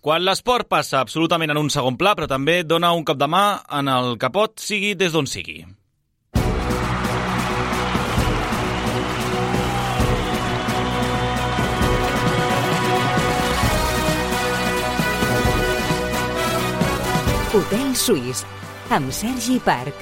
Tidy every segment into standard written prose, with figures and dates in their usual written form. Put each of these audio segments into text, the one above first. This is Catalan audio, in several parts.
Quan l'esport passa absolutament en un segon pla, però també dona un cop de mà en el capot, sigui des d'on sigui. Hotel Suís, amb Sergi Parc.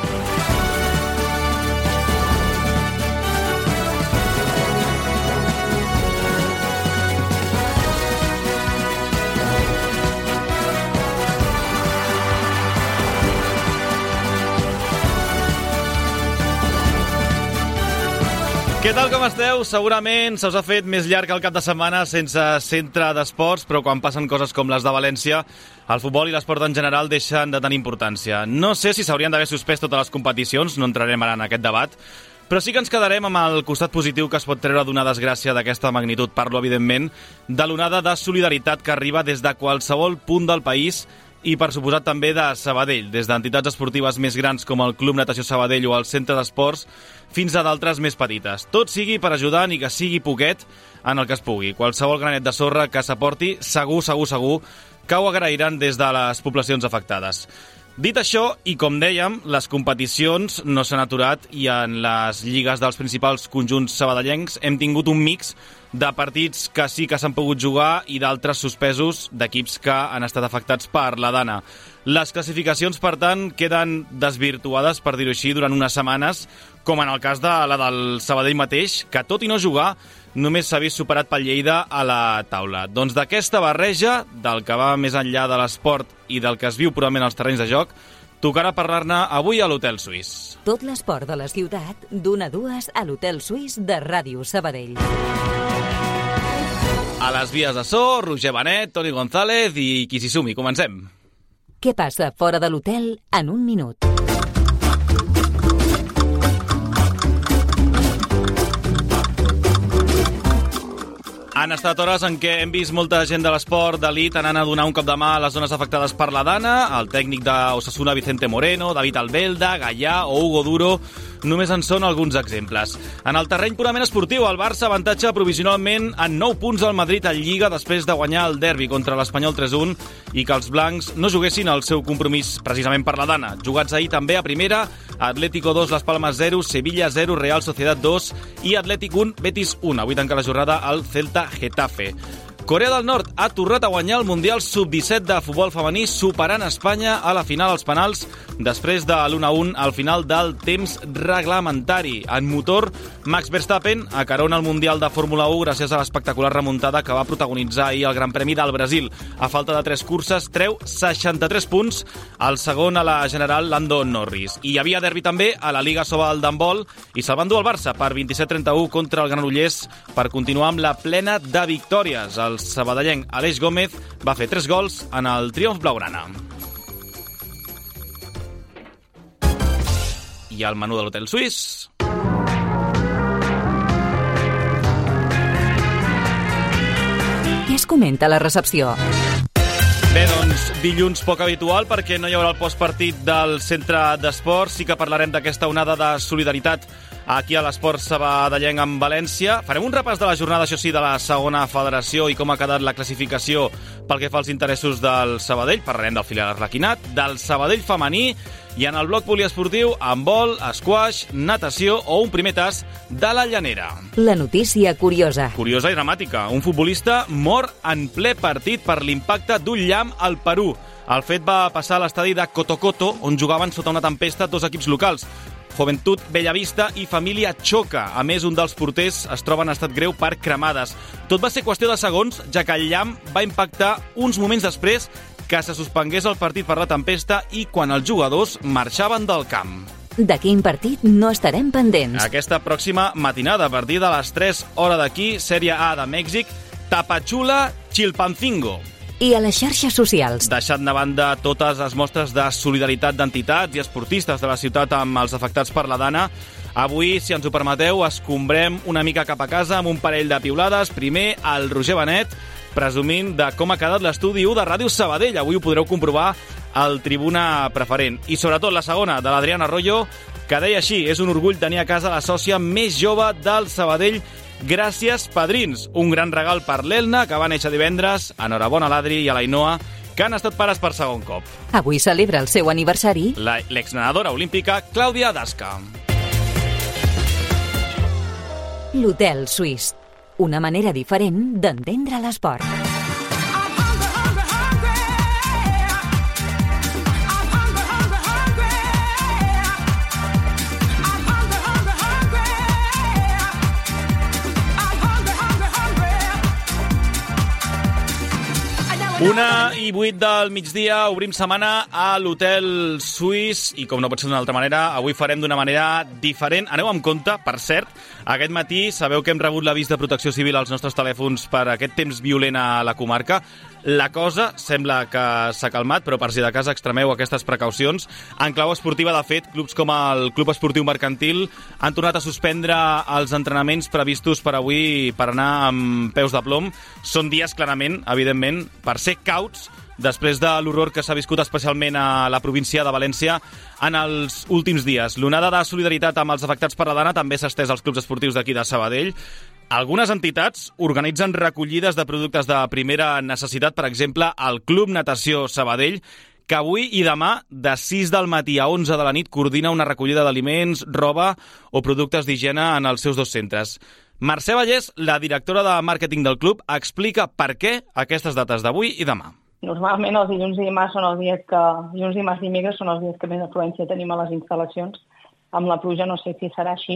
Què tal, com esteu? Segurament se us ha fet més llarg el cap de setmana sense centre d'esports, però quan passen coses com les de València, el futbol i l'esport en general deixen de tenir importància. No sé si s'haurien d'haver suspès totes les competicions, no entrarem ara en aquest debat, però sí que ens quedarem amb el costat positiu que es pot treure d'una desgràcia d'aquesta magnitud. Parlo, evidentment, de l'onada de solidaritat que arriba des de qualsevol punt del país i, per suposat, també de Sabadell, des d'entitats esportives més grans com el Club Natació Sabadell o el Centre d'Esports, fins a d'altres més petites. Tot sigui per ajudar, ni que sigui poquet, en el que es pugui. Qualsevol granet de sorra que s'aporti, segur que ho agrairan des de les poblacions afectades. Dit això, i com dèiem, les competicions no s'han aturat i en les lligues dels principals conjunts sabadellencs hem tingut un mix de partits que sí que s'han pogut jugar i d'altres suspesos d'equips que han estat afectats per la dana. Les classificacions, per tant, queden desvirtuades, per dir-ho així, durant unes setmanes, com en el cas de la del Sabadell mateix, que tot i no jugar, només s'ha vist superat pel Lleida a la taula. Doncs d'aquesta barreja, del que va més enllà de l'esport i del que es viu purament als terrenys de joc, tocarà parlar-ne avui a l'Hotel Suís. Tot l'esport de la ciutat, d'1 a 2 a l'Hotel Suís de Ràdio Sabadell. A les vies de so, Roger Benet, Toni González i qui s'hi sumi. Comencem. Què passa fora de l'hotel en un minut? Han estat hores en què hem vist molta gent de l'esport d'elit anant a donar un cop de mà a les zones afectades per la dana. El tècnic d'Osasuna, Vicente Moreno, David Albelda, Gallà o Hugo Duro només en són alguns exemples. En el terreny purament esportiu, el Barça avantatja provisionalment en 9 punts al Madrid en Lliga després de guanyar el derbi contra l'Espanyol 3-1 i que els blancs no juguessin el seu compromís precisament per la dana. Jugats ahir també a primera, Atlético 2, Las Palmas 0, Sevilla 0, Real Sociedad 2 i Atlètic 1, Betis 1. Avui tanca la jornada al Celta Getafe. Corea del Nord ha tornat a guanyar el Mundial Sub-17 de futbol femení superant Espanya a la final als penals després de l'1-1 al final del temps reglamentari. En motor, Max Verstappen acarona el Mundial de Fórmula 1 gràcies a l'espectacular remuntada que va protagonitzar ahir el Gran Premi del Brasil. A falta de 3 curses, treu 63 punts, el segon a la general Lando Norris. I hi havia derbi també a la Liga Sobal d'handbol i se'l va endur el Barça per 27-31 contra el Granollers per continuar amb la plena de victòries. El sabadellenc Aleix Gómez va fer 3 gols en el triomf blaugrana. I el menú de l'Hotel Suís. Què es comenta a la recepció? Bé, doncs, dilluns poc habitual perquè no hi haurà el postpartit del centre d'esports. Sí que parlarem d'aquesta onada de solidaritat aquí a l'esport sabadellenc amb València. Farem un repàs de la jornada, això sí, de la segona federació i com ha quedat la classificació pel que fa als interessos del Sabadell. Parlarem del filial arlequinat, del Sabadell femení i en el bloc poliesportiu handbol, squash, natació o un primer tas de la Llanera. La notícia curiosa. Curiosa i dramàtica. Un futbolista mor en ple partit per l'impacte d'un llamp al Perú. El fet va passar a l'estadi de Cotocoto, on jugaven sota una tempesta 2 equips locals. Joventut Bellavista i Família Choca. A més, un dels porters es troba en estat greu per cremades. Tot va ser qüestió de segons, ja que el llamp va impactar uns moments després que se suspengués el partit per la tempesta i quan els jugadors marxaven del camp. De quin partit no estarem pendents? Aquesta pròxima matinada, a partir de les 3 hores d'aquí, Sèrie A de Mèxic, Tapachula, Chilpancingo. I a les xarxes socials. Deixant de banda totes les mostres de solidaritat d'entitats i esportistes de la ciutat amb els afectats per la dana, avui, si ens ho permeteu, escombrem una mica cap a casa amb un parell de piulades. Primer, el Roger Benet, presumint de com ha quedat l'estudi 1 de Ràdio Sabadell. Avui ho podreu comprovar al Tribuna Preferent. I sobretot la segona, de l'Adriana Arroyo, que deia així: és un orgull tenir a casa la sòcia més jove del Sabadell Gràcies, padrins! Un gran regal per l'Elna, que va néixer divendres. Enhorabona a l'Adri i a l'Ainoa, que han estat pares per segon cop. Avui celebra el seu aniversari L'exnedadora olímpica Clàudia Dasca. l'Hotel Suís. Una manera diferent d'entendre l'esport. Una i 8 del migdia, obrim setmana a l'Hotel Suís i, com no pot ser d'una altra manera, avui farem d'una manera diferent. Aneu amb compte, per cert, aquest matí sabeu que hem rebut l'avís de Protecció Civil als nostres telèfons per aquest temps violent a la comarca. La cosa sembla que s'ha calmat, però per si de cas extremeu aquestes precaucions. En clau esportiva, de fet, clubs com el Club Esportiu Mercantil han tornat a suspendre els entrenaments previstos per avui per anar amb peus de plom. Són dies, clarament, evidentment, per ser cauts després de l'horror que s'ha viscut especialment a la província de València en els últims dies. L'onada de solidaritat amb els afectats per la dana també s'ha estès als clubs esportius d'aquí de Sabadell. Algunes entitats organitzen recollides de productes de primera necessitat, per exemple, el Club Natació Sabadell, que avui i demà, de 6 del matí a 11 de la nit, coordina una recollida d'aliments, roba o productes d'higiene en els seus 2 centres. Mercè Vallès, la directora de màrqueting del club, explica per què aquestes dates d'avui i demà. Normalment els dilluns i dimarts són els dies que... Dilluns, dimarts i dimecres són els dies que més afluència tenim a les instal·lacions. Amb la pluja no sé si serà així.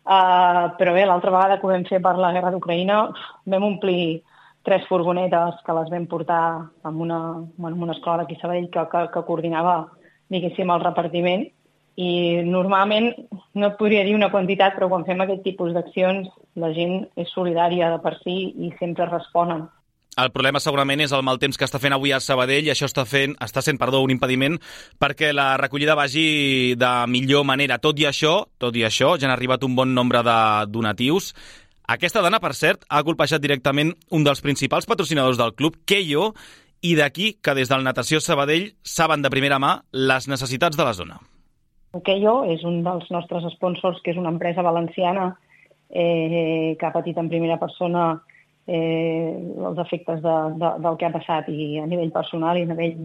Però bé, l'altra vegada que ho vam fer per la guerra d'Ucraïna vam omplir 3 furgonetes que les vam portar en una escola d'aquí a Sabadell que coordinava, diguéssim, el repartiment. I normalment no et podria dir una quantitat, però quan fem aquest tipus d'accions la gent és solidària de per si i sempre responen. El problema segurament és el mal temps que està fent avui a Sabadell i això està sent un impediment perquè la recollida vagi de millor manera. Tot i això, ja han arribat un bon nombre de donatius. Aquesta dana, per cert, ha colpejat directament un dels principals patrocinadors del club, Keio, i d'aquí que des del Natació Sabadell saben de primera mà les necessitats de la zona. Keio és un dels nostres sponsors, que és una empresa valenciana que ha patit en primera persona els efectes del que ha passat i a nivell personal i a nivell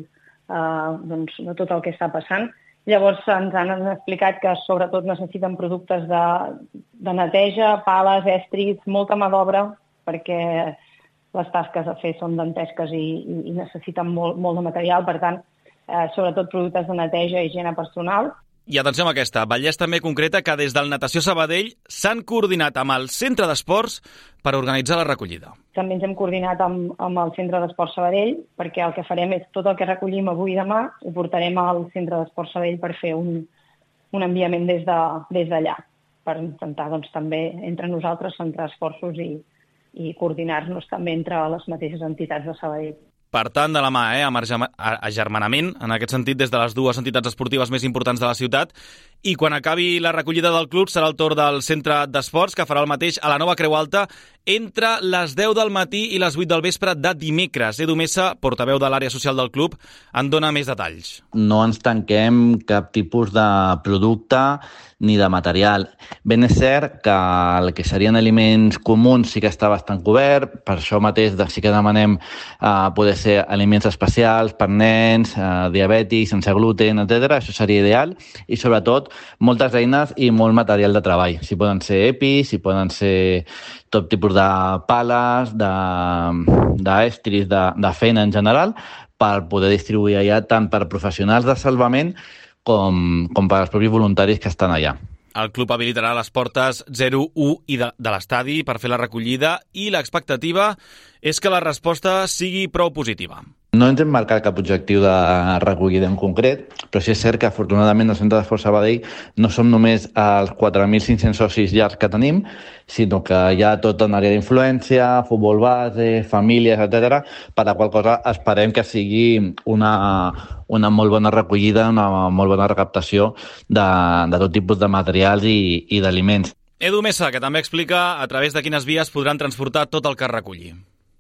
de tot el que està passant. Llavors ens han explicat que sobretot necessiten productes de neteja, pales, estris, molta mà d'obra, perquè les tasques a fer són dantesques i necessiten molt de material. Per tant, sobretot productes de neteja i higiene personal. I atenció amb aquesta, Vallès també concreta que des del Natació Sabadell s'han coordinat amb el Centre d'Esports per organitzar la recollida. També ens hem coordinat amb el Centre d'Esports Sabadell perquè el que farem és tot el que recollim avui i demà ho portarem al Centre d'Esports Sabadell per fer un enviament des d'allà, per intentar també entre nosaltres centrar esforços i coordinar-nos també entre les mateixes entitats de Sabadell. Per tant, de la mà, amb agermanament, en aquest sentit, des de les 2 entitats esportives més importants de la ciutat. I quan acabi la recollida del club serà el torn del Centre d'Esports, que farà el mateix a la nova Creu Alta entre les 10 del matí i les 8 del vespre de dimecres. Edu Mesa, portaveu de l'àrea social del club, en dona més detalls. No ens tanquem cap tipus de producte ni de material. Ben és cert que el que serien aliments comuns sí que està bastant cobert, per això mateix sí que demanem poder ser aliments especials per nens, diabètics, sense gluten, etc. Això seria ideal. I sobretot moltes eines i molt material de treball. Si poden ser EPIs, si poden ser tot tipus de pales, d'estris, de feina en general, per poder distribuir allà tant per professionals de salvament com per als propis voluntaris que estan allà. El club habilitarà les portes 0, 1 i de l'estadi per fer la recollida i l'expectativa és que la resposta sigui prou positiva. No ens hem marcat cap objectiu de recollida en concret, però sí és cert que afortunadament al Centre d'Esports Sabadell no som només els 4.500 socis llargs que tenim, sinó que hi ha tota una àrea d'influència, futbol base, famílies, etc. Per la qual cosa esperem que sigui una molt bona recollida, una molt bona recaptació de tot tipus de materials i d'aliments. Edu Mesa, que també explica a través de quines vies podran transportar tot el que recolli.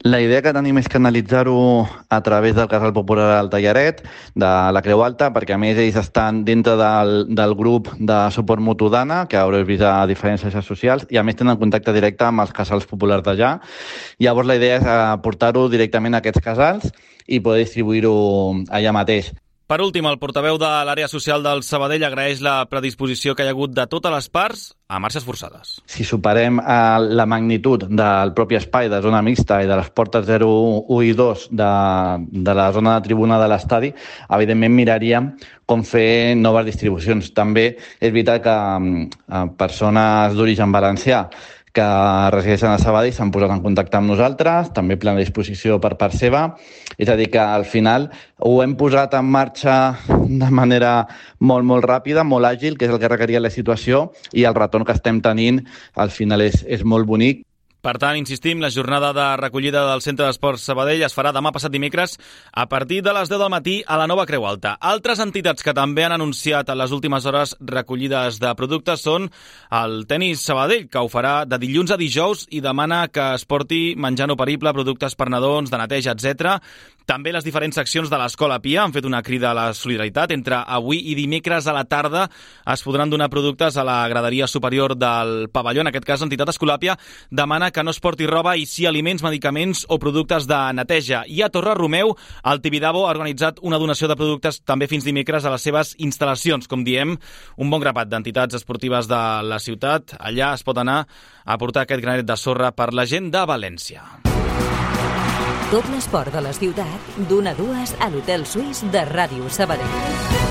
La idea que tenim és canalitzar-ho a través del Casal Popular al Tallaret, de la Creu Alta, perquè a més ells estan dintre del grup de suport mutu d'Anna, que haureu vist a diferents xarxes socials, i a més tenen contacte directe amb els casals populars d'allà. Llavors la idea és portar-ho directament a aquests casals i poder distribuir-ho allà mateix. Per últim, el portaveu de l'àrea social del Sabadell agraeix la predisposició que hi ha hagut de totes les parts a marxes forçades. Si superem la magnitud del propi espai de zona mixta i de les portes 0, 1 i 2 de la zona de tribuna de l'estadi, evidentment miraríem com fer noves distribucions. També és veritat que persones d'origen valencià que resideixen a Sabadell s'han posat en contacte amb nosaltres, també plena disposició per part seva. És a dir, que al final ho hem posat en marxa de manera molt, molt ràpida, molt àgil, que és el que requeria la situació, i el retorn que estem tenint al final és molt bonic. Per tant, insistim, la jornada de recollida del Centre d'Esports Sabadell es farà demà passat dimecres a partir de les 10 del matí a la nova Creu Alta. Altres entitats que també han anunciat en les últimes hores recollides de productes són el Tenis Sabadell, que ho farà de dilluns a dijous i demana que es porti menjar no perible, productes per nadons, de neteja, etc. També les diferents seccions de l'Escola Pia han fet una crida a la solidaritat. Entre avui i dimecres a la tarda es podran donar productes a la graderia superior del pavelló. En aquest cas, l'entitat Escolàpia demana que no es porti roba i sí aliments, medicaments o productes de neteja. I a Torre Romeu, el Tibidabo ha organitzat una donació de productes també fins dimecres a les seves instal·lacions. Com diem, un bon grapat d'entitats esportives de la ciutat. Allà es pot anar a portar aquest granet de sorra per la gent de València. Tot l'esport de la ciutat, d'1 a 2 a l'Hotel Suís de Ràdio Sabadell.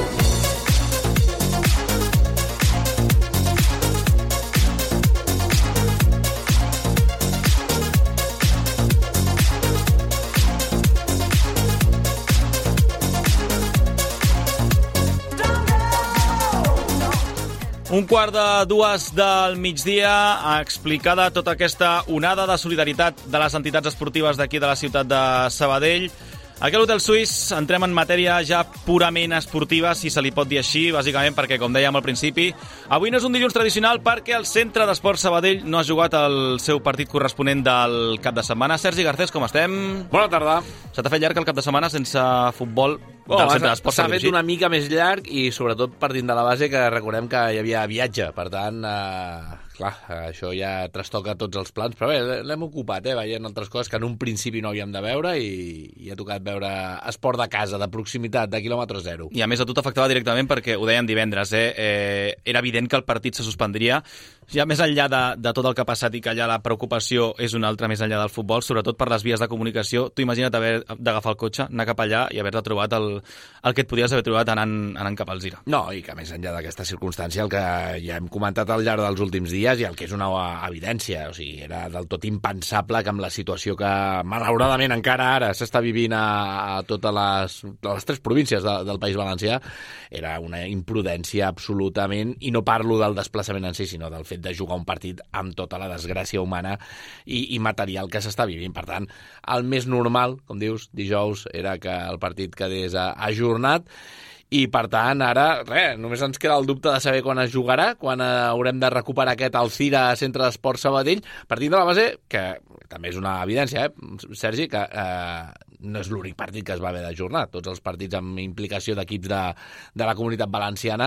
Un quart de 2 del migdia, explicada tota aquesta onada de solidaritat de les entitats esportives d'aquí de la ciutat de Sabadell. Aquí a l'Hotel Suís entrem en matèria ja purament esportiva, si se li pot dir així, bàsicament perquè, com dèiem al principi, avui no és un dilluns tradicional perquè el Centre d'Esports Sabadell no ha jugat el seu partit corresponent del cap de setmana. Sergi Garcés, com estem? Bona tarda. Se t'ha fet llarg el cap de setmana sense futbol del Centre d'Esports? S'ha fet una mica més llarg i sobretot partint de la base que recordem que hi havia viatge, per tant, clar, això ja trastoca tots els plans, però bé, l'hem ocupat, veient altres coses que en un principi no havíem de veure i ha tocat veure esport de casa, de proximitat, de quilòmetre zero. I a més a tu t'afectava directament perquè ho deien divendres, era evident que el partit se suspendria, ja més enllà de tot el que ha passat i que allà la preocupació és una altra més enllà del futbol, sobretot per les vies de comunicació. Tu imagina't haver d'agafar el cotxe, anar cap allà i haver-te trobat el que et podies haver trobat anant cap al Zira. No, i que més enllà d'aquesta circumstància, el que ja hem comentat al llarg dels últims dies i el que és una evidència, o sigui, era del tot impensable que amb la situació que malauradament encara ara s'està vivint a totes les 3 províncies del País Valencià, era una imprudència absolutament, i no parlo del desplaçament en si, sinó del fet de jugar un partit amb tota la desgràcia humana i material que s'està vivint. Per tant, el més normal, com dius, dijous, era que el partit quedés ajornat. I, per tant, ara, només ens queda el dubte de saber quan es jugarà, quan haurem de recuperar aquest Alcira Centre d'Esports Sabadell, partint de la base, que també és una evidència, Sergi, que no és l'únic partit que es va haver d'ajornar. Tots els partits amb implicació d'equips de la comunitat valenciana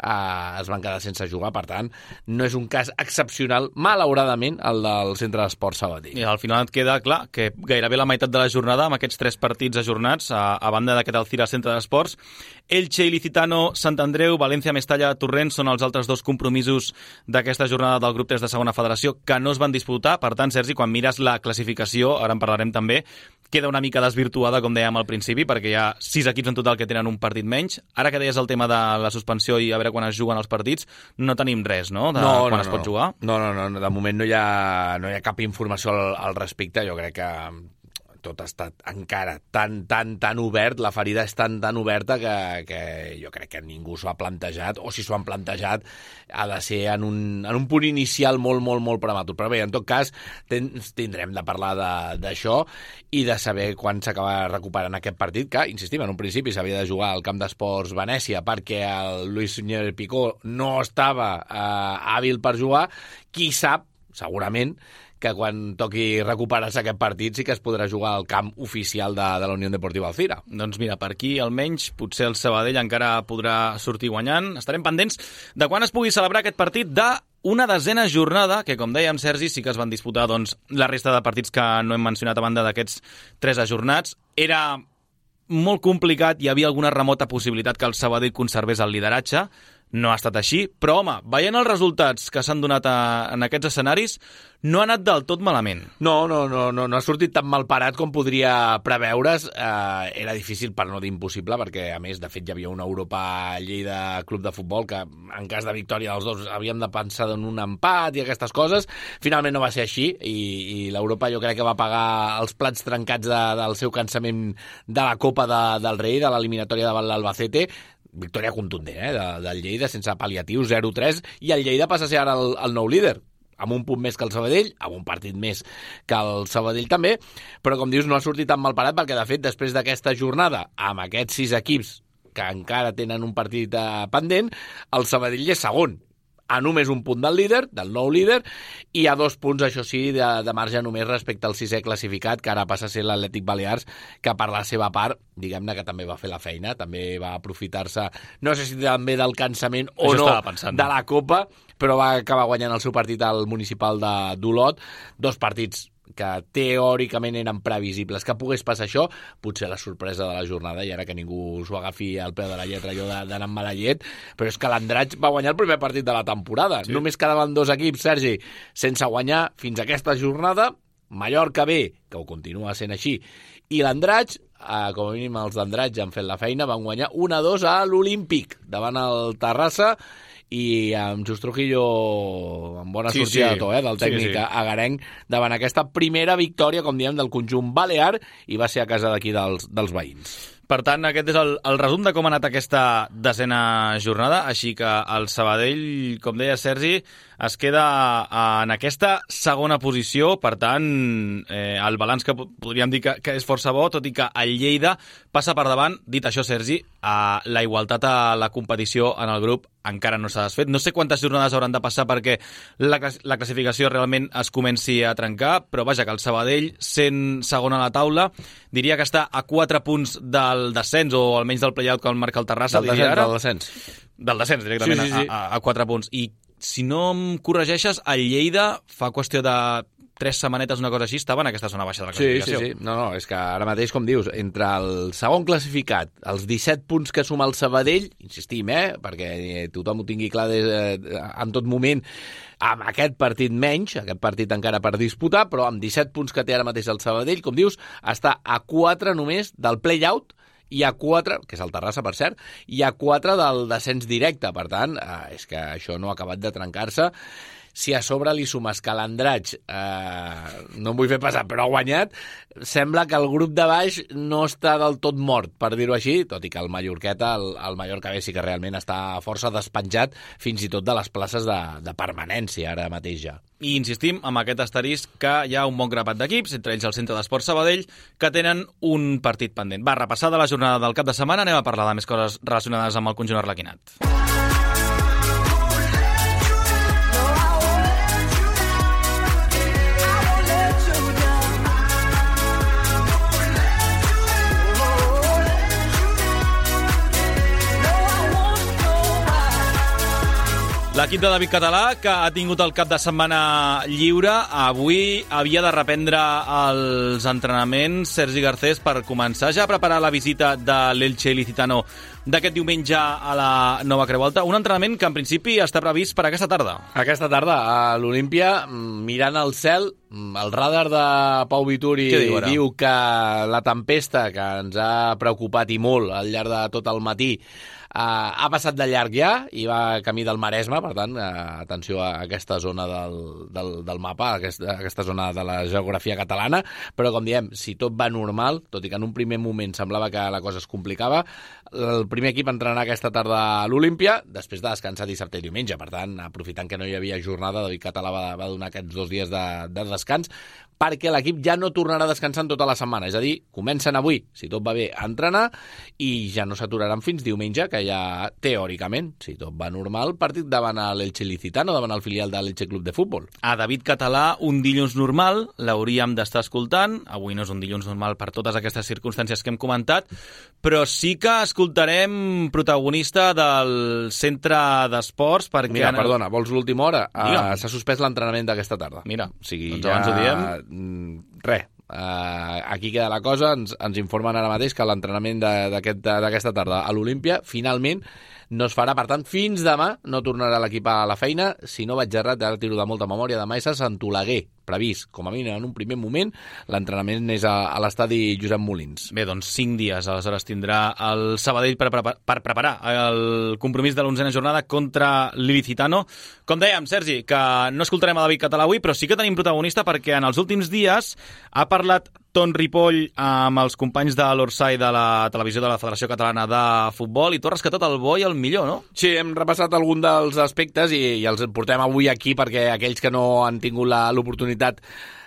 es van quedar sense jugar, per tant, no és un cas excepcional, malauradament, el del Centre d'Esports Sabadell. I al final et queda clar que gairebé la meitat de la jornada, amb aquests 3 partits ajornats, a banda d'aquest Alcira Centre d'Esports, Elche, Ilicitano, Sant Andreu, València, Mestalla, Torrent són els altres 2 compromisos d'aquesta jornada del grup 3 de segona federació que no es van disputar. Per tant, Sergi, quan mires la classificació, ara en parlarem també, queda una mica desvirtuada, com dèiem al principi, perquè hi ha 6 equips en total que tenen un partit menys. Ara que deies el tema de la suspensió i a veure quan es juguen els partits, no tenim res, no?, quan es pot jugar? No, de moment no hi ha cap informació al respecte. Jo crec que tot ha estat encara tan obert, la ferida és tan oberta que jo crec que ningú s'ho ha plantejat, o si s'ho han plantejat ha de ser en un punt inicial molt prematur. Però bé, en tot cas, tindrem de parlar d'això i de saber quan s'acaba recuperant aquest partit, que, insistim, en un principi s'havia de jugar al Camp d'Esports Venècia perquè el Luis Suñer Picó no estava hàbil per jugar. Qui sap, segurament, que quan toqui recuperar-se aquest partit sí que es podrà jugar al camp oficial de la Unió Deportiva Alcira. Doncs mira, per aquí almenys potser el Sabadell encara podrà sortir guanyant. Estarem pendents de quan es pugui celebrar aquest partit d'una 10a jornada, que com dèiem, Sergi, sí que es van disputar la resta de partits que no hem mencionat a banda d'aquests 3 ajornats. Era molt complicat, hi havia alguna remota possibilitat que el Sabadell conservés el lideratge. No ha estat així, però, home, veient els resultats que s'han donat en aquests escenaris, no ha anat del tot malament. No ha sortit tan mal parat com podria preveure's. Era difícil, per no dir impossible, perquè, a més, de fet, hi havia una Europa-Lleida Club de Futbol que, en cas de victòria dels dos, havíem de pensar en un empat i aquestes coses. Finalment no va ser així, i l'Europa jo crec que va pagar els plats trencats del seu cansament de la Copa del Rei, de l'eliminatòria davant l'Albacete. Victòria contundent, del Lleida, sense pal·liatius, 0-3, i el Lleida passa a ser ara el nou líder, amb un punt més que el Sabadell, amb un partit més que el Sabadell també, però com dius no ha sortit tan mal parat perquè de fet després d'aquesta jornada, amb aquests 6 equips que encara tenen un partit pendent, el Sabadell és segon, a només un punt del líder, del nou líder, i a 2 punts, això sí, de marge només respecte al 6è classificat, que ara passa a ser l'Atlètic Balears, que per la seva part, diguem-ne que també va fer la feina, també va aprofitar-se, no sé si també del cansament o no, de la Copa, però va acabar guanyant el seu partit al municipal d'Olot, 2 partits que teòricament eren previsibles que pogués passar això, potser la sorpresa de la jornada, i ara que ningú s'ho agafi al peu de la lletra, allò d'anar amb mala llet, però és que l'Andratx va guanyar el primer partit de la temporada. Sí. Només quedaven 2 equips, Sergi, sense guanyar fins a aquesta jornada. Mallorca B, que ho continua sent així, i l'Andratx, com a mínim els d'Andratx han fet la feina, van guanyar 1-2 a l'Olímpic, davant el Terrassa, i amb Just Trujillo amb bona sortida de to, del tècnic agarenc, davant aquesta primera victòria, com diem, del conjunt balear, i va ser a casa d'aquí dels veïns. Per tant, aquest és el resum de com ha anat aquesta 10a jornada, així que el Sabadell, com deia Sergi, es queda en aquesta segona posició, per tant, el balanç que podríem dir que és força bo, tot i que el Lleida passa per davant. Dit això, Sergi, la igualtat a la competició en el grup encara no s'ha desfet. No sé quantes jornades hauran de passar perquè la classificació realment es comenci a trencar, però vaja, que el Sabadell, sent segon a la taula, diria que està a 4 punts del descens, o almenys del play-out que el marca el Terrassa. Del descens. Del descens, directament, sí. A 4 punts. I si no em corregeixes, el Lleida fa qüestió de 3 setmanetes, una cosa així, estava en aquesta zona baixa de la classificació. Sí. No, és que ara mateix, com dius, entre el segon classificat, els 17 punts que suma el Sabadell, insistim, perquè tothom ho tingui clar en tot moment, amb aquest partit menys, aquest partit encara per disputar, però amb 17 punts que té ara mateix el Sabadell, com dius, està a 4 només del play-out, i a 4, que és el Terrassa, per cert, i a 4 del descens directe. Per tant, és que això no ha acabat de trencar-se. Si a sobre li sumes que l'Andratx, no em vull fer passar, però ha guanyat, sembla que el grup de baix no està del tot mort, per dir-ho així, tot i que el Mallorqueta, el Mallorca B, sí que realment està força despenjat fins i tot de les places de permanència ara mateix ja. I insistim amb aquest asterisc que hi ha un bon grapat d'equips, entre ells el Centre d'Esports Sabadell, que tenen un partit pendent. Va, repassada la jornada del cap de setmana, anem a parlar de més coses relacionades amb el conjunt arlequinat. L'equip de David Català, que ha tingut el cap de setmana lliure, avui havia de reprendre els entrenaments, Sergi Garcés, per començar ja a preparar la visita de l'Elche Ilicitano d'aquest diumenge a la Nova Creu Alta. Un entrenament que en principi està previst per aquesta tarda. Aquesta tarda a l'Olímpia, mirant al cel, el radar de Pau Vituri diu que la tempesta que ens ha preocupat i molt al llarg de tot el matí ha passat de llarg ja i va camí del Maresme, per tant, atenció a aquesta zona del mapa, a aquesta zona de la geografia catalana, però com diem, si tot va normal, tot i que en un primer moment semblava que la cosa es complicava, el primer equip entrenarà aquesta tarda a l'Olímpia, després de descansar dissabte i diumenge, per tant, aprofitant que no hi havia jornada, David Català va donar aquests 2 dies de descans, perquè l'equip ja no tornarà descansant tota la setmana. És a dir, comencen avui, si tot va bé, a entrenar i ja no s'aturaran fins diumenge, que ja, teòricament, si tot va normal, partit davant l'Elche Licitano, davant el filial de l'Elche Club de Futbol. A David Català, un dilluns normal, l'hauríem d'estar escoltant. Avui no és un dilluns normal per totes aquestes circumstàncies que hem comentat, però sí que escoltarem protagonista del centre d'esports perquè... Mira, perdona, vols l'última hora? S'ha suspès l'entrenament d'aquesta tarda. Mira, o sigui, doncs abans ho diem. Res, aquí queda la cosa. Ens informen ara mateix que l'entrenament d'aquesta tarda a l'Olímpia finalment no es farà. Per tant, fins demà no tornarà l'equip a la feina. Si no vaig errat, ara tiro de molta memòria, demà és a Sant Oleguer, previst, com a mínim en un primer moment. L'entrenament és a l'estadi Josep Molins. Bé, doncs 5 dies, aleshores tindrà el Sabadell per preparar el compromís de l'11a jornada contra l'Ilicitano. Com dèiem, Sergi, que no escoltarem a David Català avui, però sí que tenim protagonista perquè en els últims dies ha parlat Ton Ripoll amb els companys de l'Orsay de la televisió de la Federació Catalana de Futbol i tu has rescatat el bo i el millor, no? Sí, hem repassat algun dels aspectes i els portem avui aquí perquè aquells que no han tingut l'oportunitat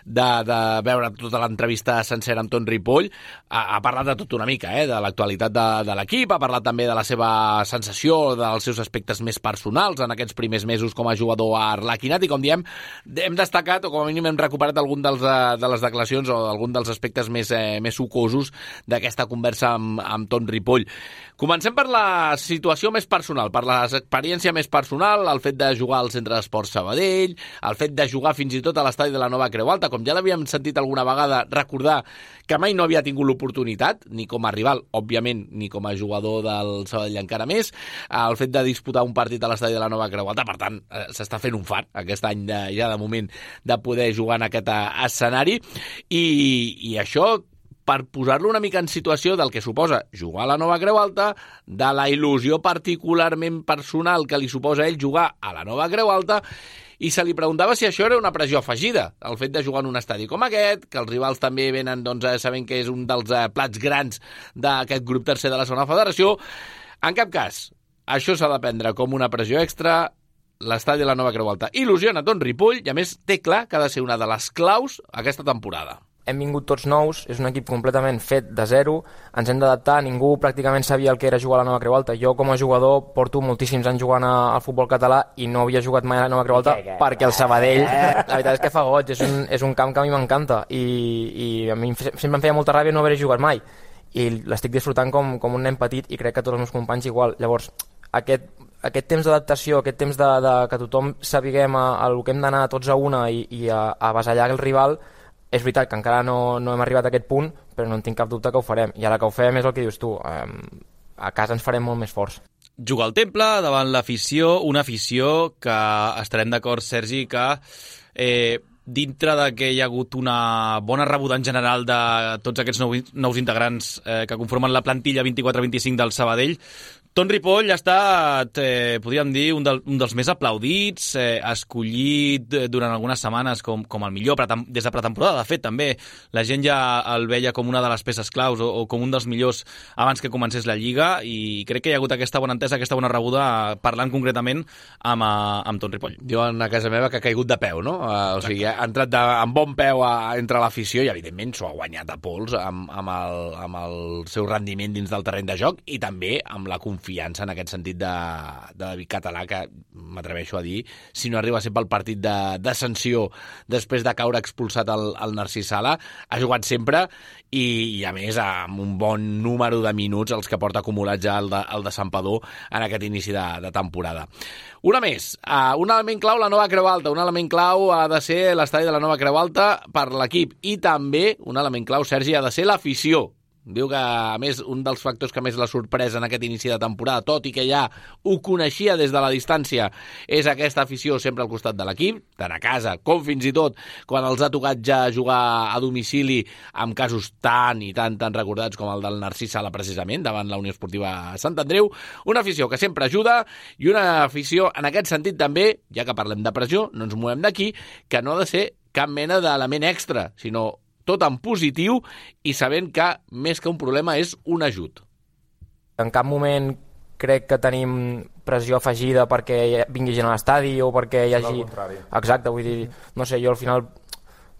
de veure tota l'entrevista sencera amb Ton Ripoll ha parlat de tot una mica, de l'actualitat de l'equip, ha parlat també de la seva sensació, dels seus aspectes més personals en aquests primers mesos com a jugador a Arlequinat i, com diem, hem destacat o com a mínim hem recuperat algun de les declaracions o algun dels aspectes més sucosos d'aquesta conversa amb Ton Ripoll. Comencem per la situació més personal, per l'experiència més personal, el fet de jugar al Centre d'Esports Sabadell, el fet de jugar fins i tot a l'estadi de la Nova Creu Alta, com ja l'havíem sentit alguna vegada recordar que mai no havia tingut l'oportunitat, ni com a rival, òbviament, ni com a jugador del Sabadell encara més, el fet de disputar un partit a l'estadi de la Nova Creu Alta, per tant, s'està fent un fart aquest any ja de moment de poder jugar en aquest escenari, i això per posar-lo una mica en situació del que suposa jugar a la Nova Creu Alta, de la il·lusió particularment personal que li suposa ell jugar a la Nova Creu Alta, i se li preguntava si això era una pressió afegida, el fet de jugar en un estadi com aquest, que els rivals també venen sabent que és un dels plats grans d'aquest grup tercer de la segona federació. En cap cas, això s'ha de prendre com una pressió extra. L'estadi de la Nova Creu Alta il·lusiona Ton Ripoll i, a més, té clar que ha de ser una de les claus aquesta temporada. Hem vingut tots nous, és un equip completament fet de zero, ens hem d'adaptar, ningú pràcticament sabia el que era jugar a la Nova Creu Alta. Jo, com a jugador, porto moltíssims anys jugant al futbol català i no havia jugat mai a la Nova Creu Alta perquè el Sabadell, la veritat és que fa goig, és un camp que a mi m'encanta i a mi sempre em feia molta ràbia no haver jugat mai i l'estic disfrutant com un nen petit i crec que tots els meus companys igual. Llavors, aquest temps d'adaptació, aquest temps que tothom sapiguem el que hem d'anar tots a una i a avasallar el rival. És veritat que encara no hem arribat a aquest punt, però no en tinc cap dubte que ho farem. I ara que ho fem és el que dius tu, a casa ens farem molt més forts. Jugar al Temple davant l'afició, una afició que estarem d'acord, Sergi, que dintre de que hi ha hagut una bona rebuda en general de tots aquests nous integrants que conformen la plantilla 24-25 del Sabadell, Ton Ripoll ha estat, podríem dir, un dels més aplaudits, escollit durant algunes setmanes com el millor, des de pretemporada. De fet, també la gent ja el veia com una de les peces claus o com un dels millors abans que comencés la Lliga i crec que hi ha hagut aquesta bona entesa, aquesta bona rebuda, parlant concretament amb Ton Ripoll. Diuen a casa meva que ha caigut de peu, no? O sigui, ha entrat amb bon peu entre l'afició i, evidentment, s'ho ha guanyat a pols amb el seu rendiment dins del terreny de joc i també amb la confiança en aquest sentit de David Català, que m'atreveixo a dir, si no arriba a ser pel partit de sanció després de caure expulsat al Narcís Sala, ha jugat sempre i a més amb un bon número de minuts els que porta acumulats ja el de Santpedor en aquest inici de temporada. Una més, un element clau la Nova Creu Alta, un element clau ha de ser l'estadi de la Nova Creu Alta per l'equip i també un element clau, Sergi, ha de ser l'afició. Diu que, a més, un dels factors que més l'ha sorprès en aquest inici de temporada, tot i que ja ho coneixia des de la distància, és aquesta afició sempre al costat de l'equip, tant a casa com fins i tot quan els ha tocat ja jugar a domicili amb casos tan i tan recordats com el del Narcís Sala, precisament, davant la Unió Esportiva Sant Andreu. Una afició que sempre ajuda i una afició, en aquest sentit també, ja que parlem de pressió, no ens movem d'aquí, que no ha de ser cap mena d'element extra, sinó tot en positiu i sabent que més que un problema és un ajut. En cap moment crec que tenim pressió afegida perquè vingui gent a l'estadi o perquè hi hagi... Exacte, vull dir, no sé, jo al final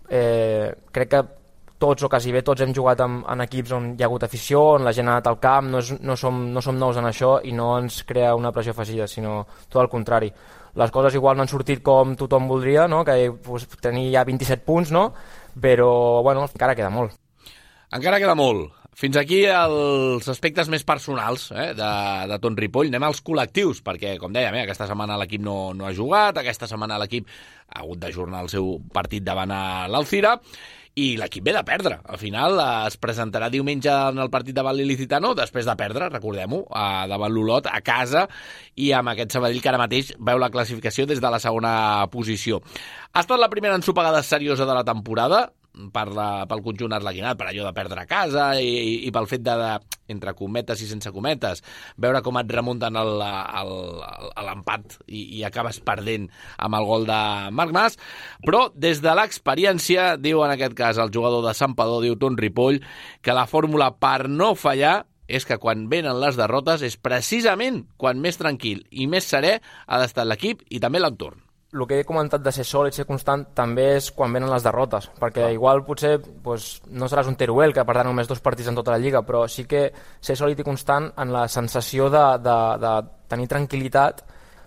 crec que tots o quasi bé tots hem jugat en equips on hi ha hagut afició, on la gent ha anat al camp, no som nous en això i no ens crea una pressió afegida, sinó tot el contrari. Les coses igual no han sortit com tothom voldria, no? Que tenir ja 27 punts, no? Però bueno, encara queda molt. Encara queda molt. Fins aquí els aspectes més personals de Ton Ripoll. Anem als col·lectius, perquè, com dèiem, aquesta setmana l'equip no ha jugat, aquesta setmana l'equip ha hagut d'ajornar el seu partit davant l'Alcira, i l'equip ve de perdre. Al final es presentarà diumenge en el partit davant l'Ilicitano, després de perdre, recordem-ho, davant l'Olot, a casa, i amb aquest Sabadell que ara mateix veu la classificació des de la segona posició. Ha estat la primera ensopegada seriosa de la temporada, pel conjunt arlequinat, per allò de perdre a casa i pel fet de, entre cometes i sense cometes, veure com et remunten l'empat i acabes perdent amb el gol de Marc Mas. Però des de l'experiència, diu en aquest cas el jugador de Santpedor, diu Ton Ripoll, que la fórmula per no fallar és que quan venen les derrotes és precisament quan més tranquil i més serè ha d'estar l'equip i també l'entorn. El que he comentat de ser sòlid, ser constant, també és quan venen les derrotes, perquè igual potser no seràs un Teruel que perdrà només 2 partits en tota la Lliga, però sí que ser sòlid i constant en la sensació de tenir tranquil·litat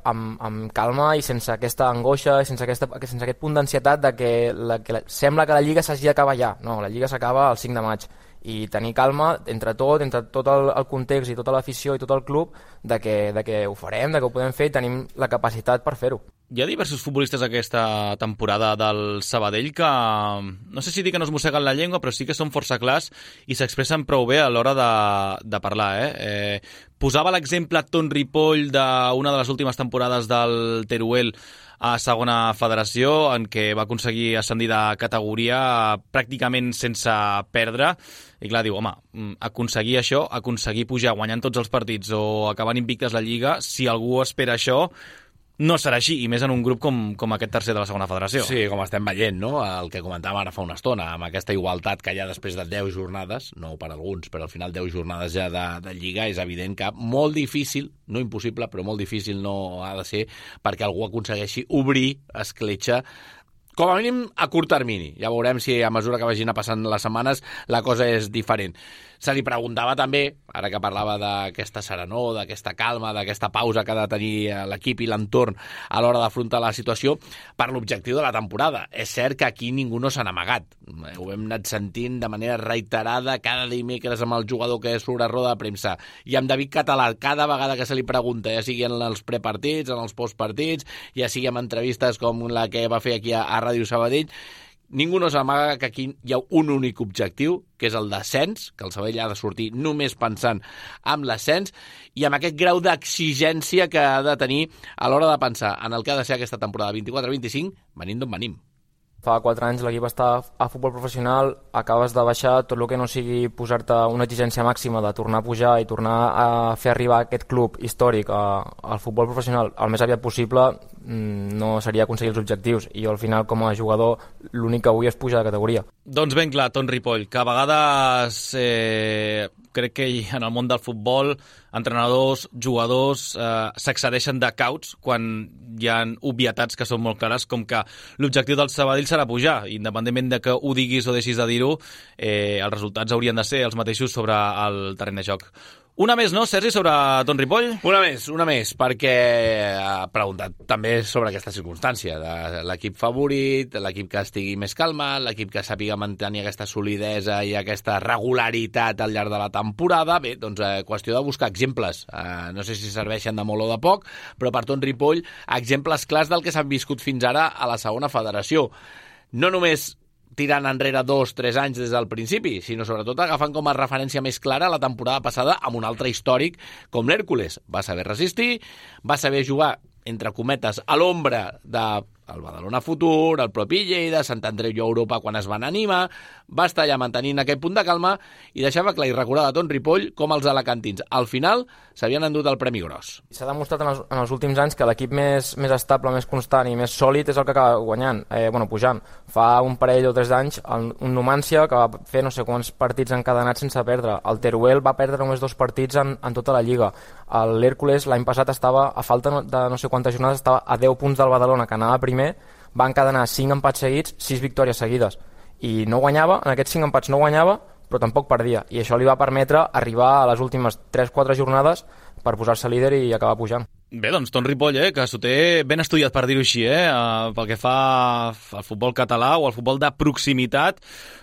amb calma i sense aquesta angoixa, sense aquest punt d'ansietat de que sembla que la Lliga s'hagi d'acabar ja. No, la Lliga s'acaba el 5 de maig. I tenir calma entre tot el context i tota l'afició i tot el club de que ho farem, de que ho podem fer i tenim la capacitat per fer-ho. Hi ha diversos futbolistes aquesta temporada del Sabadell que, no sé si dir que no es mosseguen la llengua, però sí que són força clars i s'expressen prou bé a l'hora de parlar. Posava l'exemple Ton Ripoll d'una de les últimes temporades del Teruel a segona federació, en què va aconseguir ascendir de categoria pràcticament sense perdre. I clar, diu, home, aconseguir això, aconseguir pujar guanyant tots els partits o acabant invictes la Lliga, si algú espera això, no serà així, i més en un grup com aquest tercer de la segona federació. Sí, com estem veient, no? El que comentàvem ara fa una estona, amb aquesta igualtat que hi ha després de 10 jornades, no per alguns, però al final 10 jornades ja de Lliga, és evident que molt difícil, no impossible, però molt difícil no ha de ser perquè algú aconsegueixi obrir escletxa, com a mínim a curt termini. Ja veurem si a mesura que vagin passant les setmanes la cosa és diferent. Se li preguntava també, ara que parlava d'aquesta serenor, d'aquesta calma, d'aquesta pausa que ha de tenir l'equip i l'entorn a l'hora d'afrontar la situació, per l'objectiu de la temporada. És cert que aquí ningú no s'ha amagat. Ho hem anat sentint de manera reiterada cada dimecres amb el jugador que surt a roda de premsa i amb David Català cada vegada que se li pregunta, ja sigui en els prepartits, en els postpartits, ja sigui en entrevistes com la que va fer aquí a Ràdio Sabadell, ningú no s'amaga que aquí hi ha un únic objectiu, que és el descens, que el Sabadell ha de sortir només pensant en l'ascens i amb aquest grau d'exigència que ha de tenir a l'hora de pensar en el que ha de ser aquesta temporada 24-25, venim d'on venim. Fa 4 anys l'equip està a futbol professional, acabes de baixar, tot el que no sigui posar-te una exigència màxima de tornar a pujar i tornar a fer arribar aquest club històric al futbol professional el més aviat possible, no seria aconseguir els objectius. I jo al final com a jugador l'únic que vull és pujar de categoria. Doncs ben clar, Ton Ripoll, que a vegades crec que en el món del futbol entrenadors, jugadors s'excedeixen de cauts quan hi ha obvietats que són molt clares, com que l'objectiu del Sabadell serà pujar, independentment de que ho diguis o deixis de dir-ho, els resultats haurien de ser els mateixos sobre el terreny de joc. Una més, no, Sergi, sobre Ton Ripoll? Una més, perquè ha preguntat també sobre aquesta circumstància de l'equip favorit, l'equip que estigui més calmat, l'equip que sàpiga mantenir aquesta solidesa i aquesta regularitat al llarg de la temporada. Bé, doncs qüestió de buscar exemples. No sé si serveixen de molt o de poc, però per Ton Ripoll, exemples clars del que s'han viscut fins ara a la segona federació. No només tirant enrere 2-3 anys des del principi, sinó sobretot agafant com a referència més clara la temporada passada amb un altre històric com l'Hèrcules. Va saber resistir, va saber jugar, entre cometes, a l'ombra del Badalona Futur, el propi Lleida, Sant Andreu i Europa quan es van animar, va estar allà mantenint aquest punt de calma i deixava clar i recordar de Ton Ripoll com els alacantins. Al final s'havien endut el premi gros. S'ha demostrat en els últims anys que l'equip més estable, més constant i més sòlid és el que acaba guanyant, pujant. Fa un parell o 3 d'anys un Numància que va fer no sé quants partits encadenats sense perdre. El Teruel va perdre només 2 partits en tota la Lliga. L'Hèrcules l'any passat estava, a falta de no sé quantes jornades, estava a 10 punts del Badalona, que anava primer, va encadenar 5 empats seguits, 6 victòries seguides. i no guanyava, en aquests 5 empats no guanyava, però tampoc perdia, i això li va permetre arribar a les últimes 3-4 jornades per posar-se líder i acabar pujant. Bé, doncs Ton Ripoll, que s'ho té ben estudiat, per dir-ho així, pel que fa al futbol català o al futbol de proximitat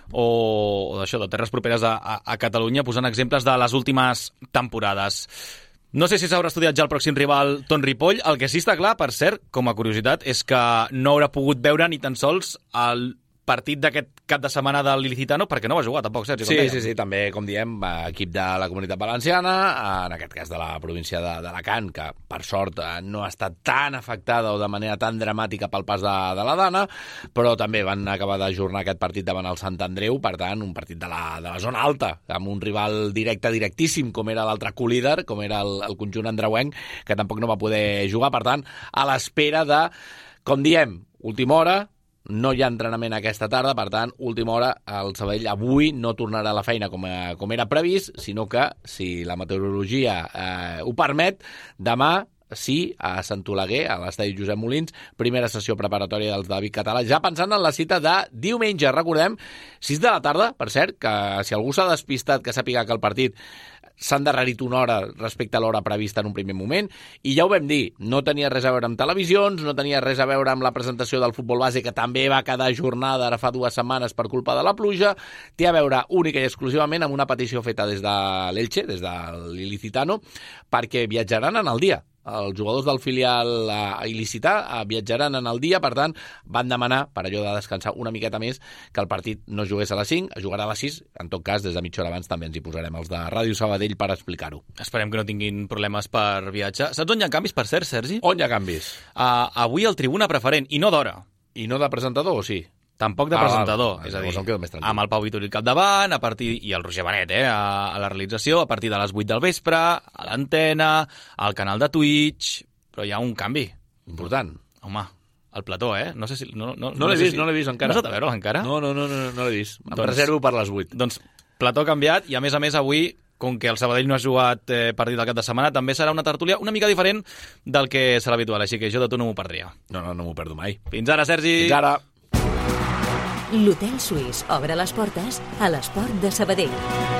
o d'això, de terres properes a Catalunya, posant exemples de les últimes temporades. No sé si s'haurà estudiat ja el pròxim rival Ton Ripoll. El que sí està clar, per cert, com a curiositat, és que no haurà pogut veure ni tan sols el partit d'aquest cap de setmana del Ilicitano, perquè no va jugar tampoc, Sergi. Sí, també, com diem, equip de la Comunitat Valenciana, en aquest cas de la província d'Alacant, que per sort no ha estat tan afectada o de manera tan dramàtica pel pas de la Dana, però també van acabar d'ajornar aquest partit davant el Sant Andreu, per tant, un partit de la zona alta, amb un rival directíssim, com era l'altre co-líder, com era el conjunt andreuenc, que tampoc no va poder jugar, per tant, a l'espera de, com diem, última hora. No hi ha entrenament aquesta tarda, per tant, última hora, el Sabadell avui no tornarà a la feina com era previst, sinó que, si la meteorologia ho permet, demà sí, a Sant Oleguer, a l'estadi Josep Molins, primera sessió preparatòria dels David Català, ja pensant en la cita de diumenge, recordem, 6 de la tarda, per cert, que si algú s'ha despistat, que sàpiga que el partit s'ha endarrerit una hora respecte a l'hora prevista en un primer moment, i ja ho vam dir, no tenia res a veure amb televisions, no tenia res a veure amb la presentació del futbol base, que també va quedar ajornada ara fa 2 setmanes per culpa de la pluja, té a veure única i exclusivament amb una petició feta des de l'Elche, des de l'Ilicitano, perquè viatjaran en el dia. Els jugadors del filial il·licità viatjaran en el dia, per tant, van demanar, per allò de descansar una miqueta més, que el partit no jugués a les 5, jugarà a les 6. En tot cas, des de mitja hora abans també ens hi posarem els de Ràdio Sabadell per explicar-ho. Esperem que no tinguin problemes per viatjar. Saps on hi ha canvis, per cert, Sergi? On hi ha canvis? Avui el Tribuna Preferent, i no d'hora. I no de presentador, o sí? Tampoc de presentador, val. És a dir, amb el Pau Vitori al capdavant, i el Roger Benet a la realització, a partir de les 8 del vespre, a l'antena, al canal de Twitch, però hi ha un canvi. Important. Home, el plató, No sé si... No l'he vist encara. No s'ha de veure encara? No l'he vist. Em reservo per les 8. Doncs plató canviat, i a més avui, com que el Sabadell no ha jugat partit del cap de setmana, també serà una tertúlia una mica diferent del que serà habitual, així que jo de tu no m'ho perdria. No m'ho perdo mai. Fins ara, Sergi! Fins ara! L'Hotel Suís obre les portes a l'Esport de Sabadell.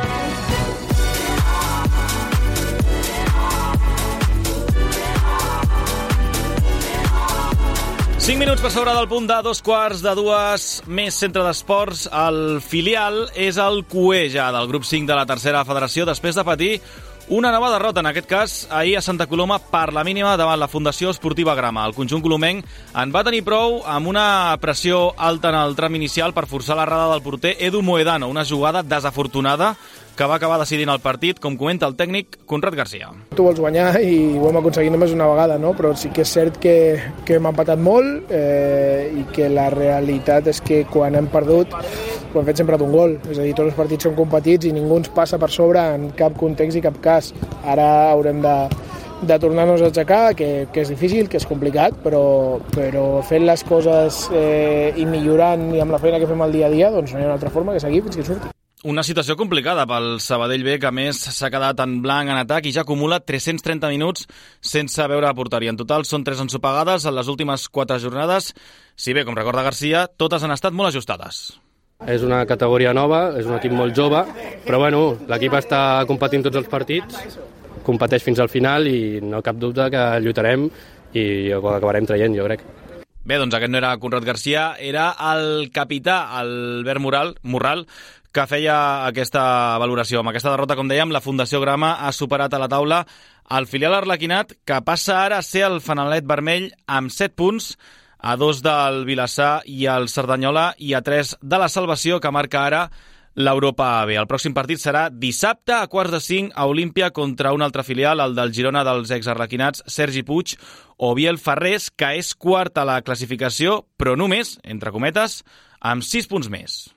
Cinc minuts per sobre del punt de 2:15, més centre d'esports. El filial és el cué ja del grup 5 de la tercera federació, després de patir una nova derrota, en aquest cas ahir a Santa Coloma, per la mínima davant la Fundació Esportiva Grama. El conjunt colomenc en va tenir prou amb una pressió alta en el tram inicial per forçar l'errada del porter Edu Moedano, una jugada desafortunada que va acabar decidint el partit, com comenta el tècnic Conrad Garcia. Tu vols guanyar i ho hem aconseguit només una vegada, no? Però sí que és cert que hem empatat molt i que la realitat és que quan hem perdut ho hem fet sempre d'un gol. És a dir, tots els partits són competits i ningú ens passa per sobre en cap context i cap cas. Ara haurem de tornar-nos a aixecar, que és difícil, que és complicat, però fent les coses i millorant i amb la feina que fem el dia a dia, doncs no hi ha una altra forma que seguir fins que surti. Una situació complicada pel Sabadell B, que a més s'ha quedat en blanc en atac i ja acumula 330 minuts sense veure a porteria. En total són 3 ensopegades en les últimes 4 jornades. Si bé, com recorda Garcia, totes han estat molt ajustades. És una categoria nova, és un equip molt jove, però bueno, l'equip està competint tots els partits, competeix fins al final i no cap dubte que lluitarem i ho acabarem traient, jo crec. Bé, doncs aquest no era Conrad Garcia, era el capità, Albert Morral, que feia aquesta valoració. Amb aquesta derrota, com dèiem, la Fundació Grama ha superat a la taula el filial arlequinat, que passa ara a ser el fanalet vermell amb 7 punts, a 2 del Vilassar i el Cerdanyola i a 3 de la Salvació, que marca ara l'Europa B. El pròxim partit serà dissabte a 4:45 a Olímpia contra un altre filial, el del Girona dels exarlequinats Sergi Puig o Biel Ferrés, que és quart a la classificació, però només, entre cometes, amb 6 punts més.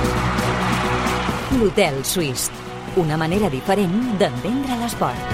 L'Hotel Suís, una manera diferent d'entendre l'esport.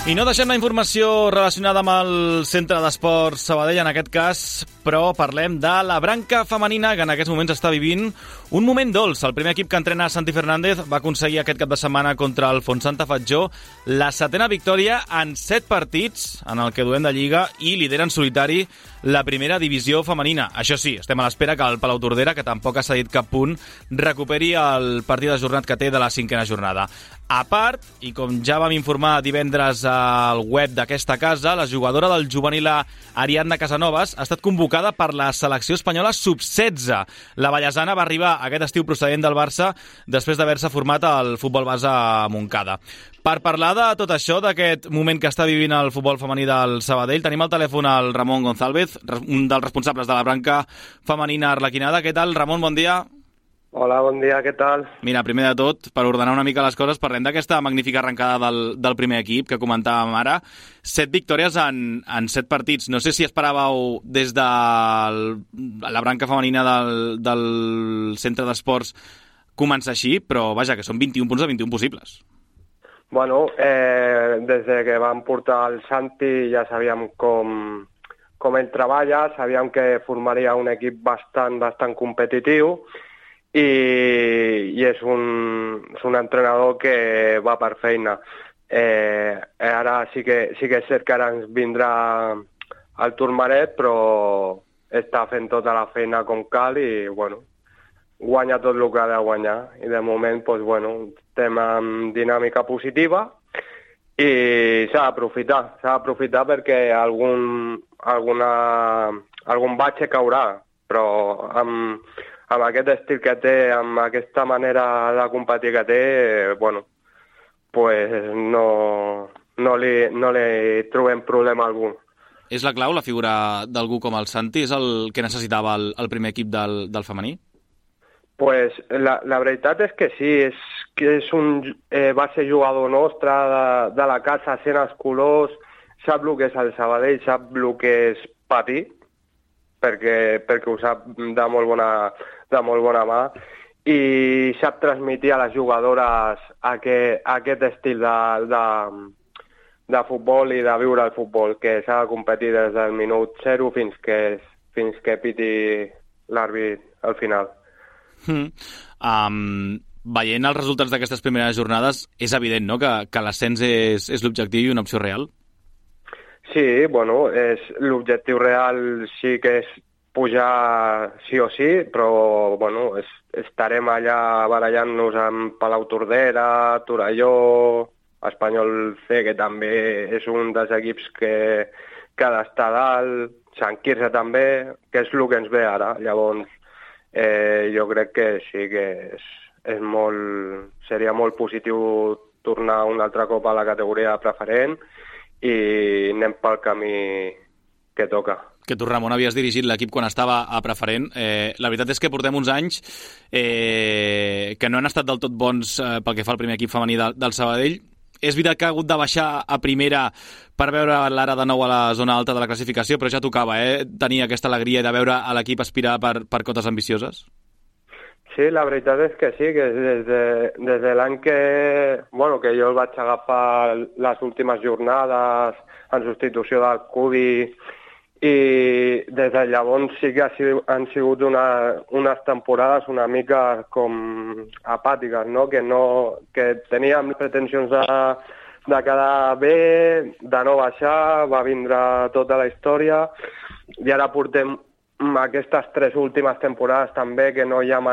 I no deixem la informació relacionada amb el Centre d'Esports Sabadell, en aquest cas, però parlem de la branca femenina, que en aquests moments està vivint un moment dolç. El primer equip que entrena Santi Fernández va aconseguir aquest cap de setmana contra el Fontsanta Fatjó la 7a victòria en 7 partits en el que duem de Lliga i lidera en solitari la primera divisió femenina. Això sí, estem a l'espera que el Palau Tordera, que tampoc ha cedit cap punt, recuperi el partit ajornat que té de la 5a jornada. A part, i com ja vam informar divendres al web d'aquesta casa, la jugadora del juvenil A, Ariadna Casanovas, ha estat convocada per la selecció espanyola sub-16. La vallesana va arribar aquest estiu procedent del Barça després d'haver-se format al futbol base a Montcada. Per parlar de tot això, d'aquest moment que està vivint el futbol femení del Sabadell, tenim al telèfon el Ramon González, un dels responsables de la branca femenina arlequinada. Què tal, Ramon? Bon dia. Hola, bon dia, què tal? Mira, primer de tot, per ordenar una mica les coses, parlem d'aquesta magnífica arrencada del primer equip que comentàvem ara. 7 victòries en 7 partits. No sé si esperàveu des de la branca femenina del centre d'esports començar així, però vaja, que són 21 punts de 21 possibles. Bueno, des que vam portar el Santi ja sabíem com ell treballa, sabíem que formaria un equip bastant competitiu, i és un entrenador que va per feina. Ara sí que és cert que ara ens vindrà el Turmaret, però està fent tota la feina com cal i, bueno, guanya tot el que ha de guanyar. I de moment, doncs, bueno, estem en dinàmica positiva i s'ha d'aprofitar perquè algun batxe caurà, però amb aquest estil que té, amb aquesta manera de competir que té, bueno, pues no li trobem problema algun. És la clau, la figura d'algú com el Santi? És el que necessitava el primer equip del femení? Pues la veritat és que sí, va ser jugador nostre de la casa, sent els colors, sap el que és el Sabadell, sap el que és patir, perquè ho sap de molt bona mà, i sap transmetre a les jugadores aquest estil de futbol i de viure el futbol, que s'ha de competir des del minut 0 fins que piti l'àrbit al final. Veient els resultats d'aquestes primeres jornades, és evident, no?, que l'ascens és l'objectiu i una opció real? Sí, bueno, l'objectiu real sí que és pujar sí o sí, però bueno, estarem allà barallant-nos amb Palau Tordera, Torelló, Espanyol C, que també és un dels equips que ha d'estar dalt, Sant Quirze també, que és el que ens ve ara. Llavors, jo crec que sí que seria molt positiu tornar un altre cop a la categoria preferent i anem pel camí que toca. Que tu, Ramon, havies dirigit l'equip quan estava a preferent. La veritat és que portem uns anys que no han estat del tot bons pel que fa al primer equip femení del Sabadell. És veritat que ha hagut de baixar a primera per veure l'ara de nou a la zona alta de la classificació, però ja tocava tenir aquesta alegria de veure a l'equip aspirar per cotes ambicioses. Sí, la veritat és que sí, que des de l'any que jo el vaig agafar les últimes jornades en substitució del Cudi, i des de llavors sí que han sigut unes temporades una mica com apàtiques, no? Que teníem pretensions de quedar bé, de no baixar, va vindre tota la història, i ara portem aquestes 3 últimes temporades també que no hi havia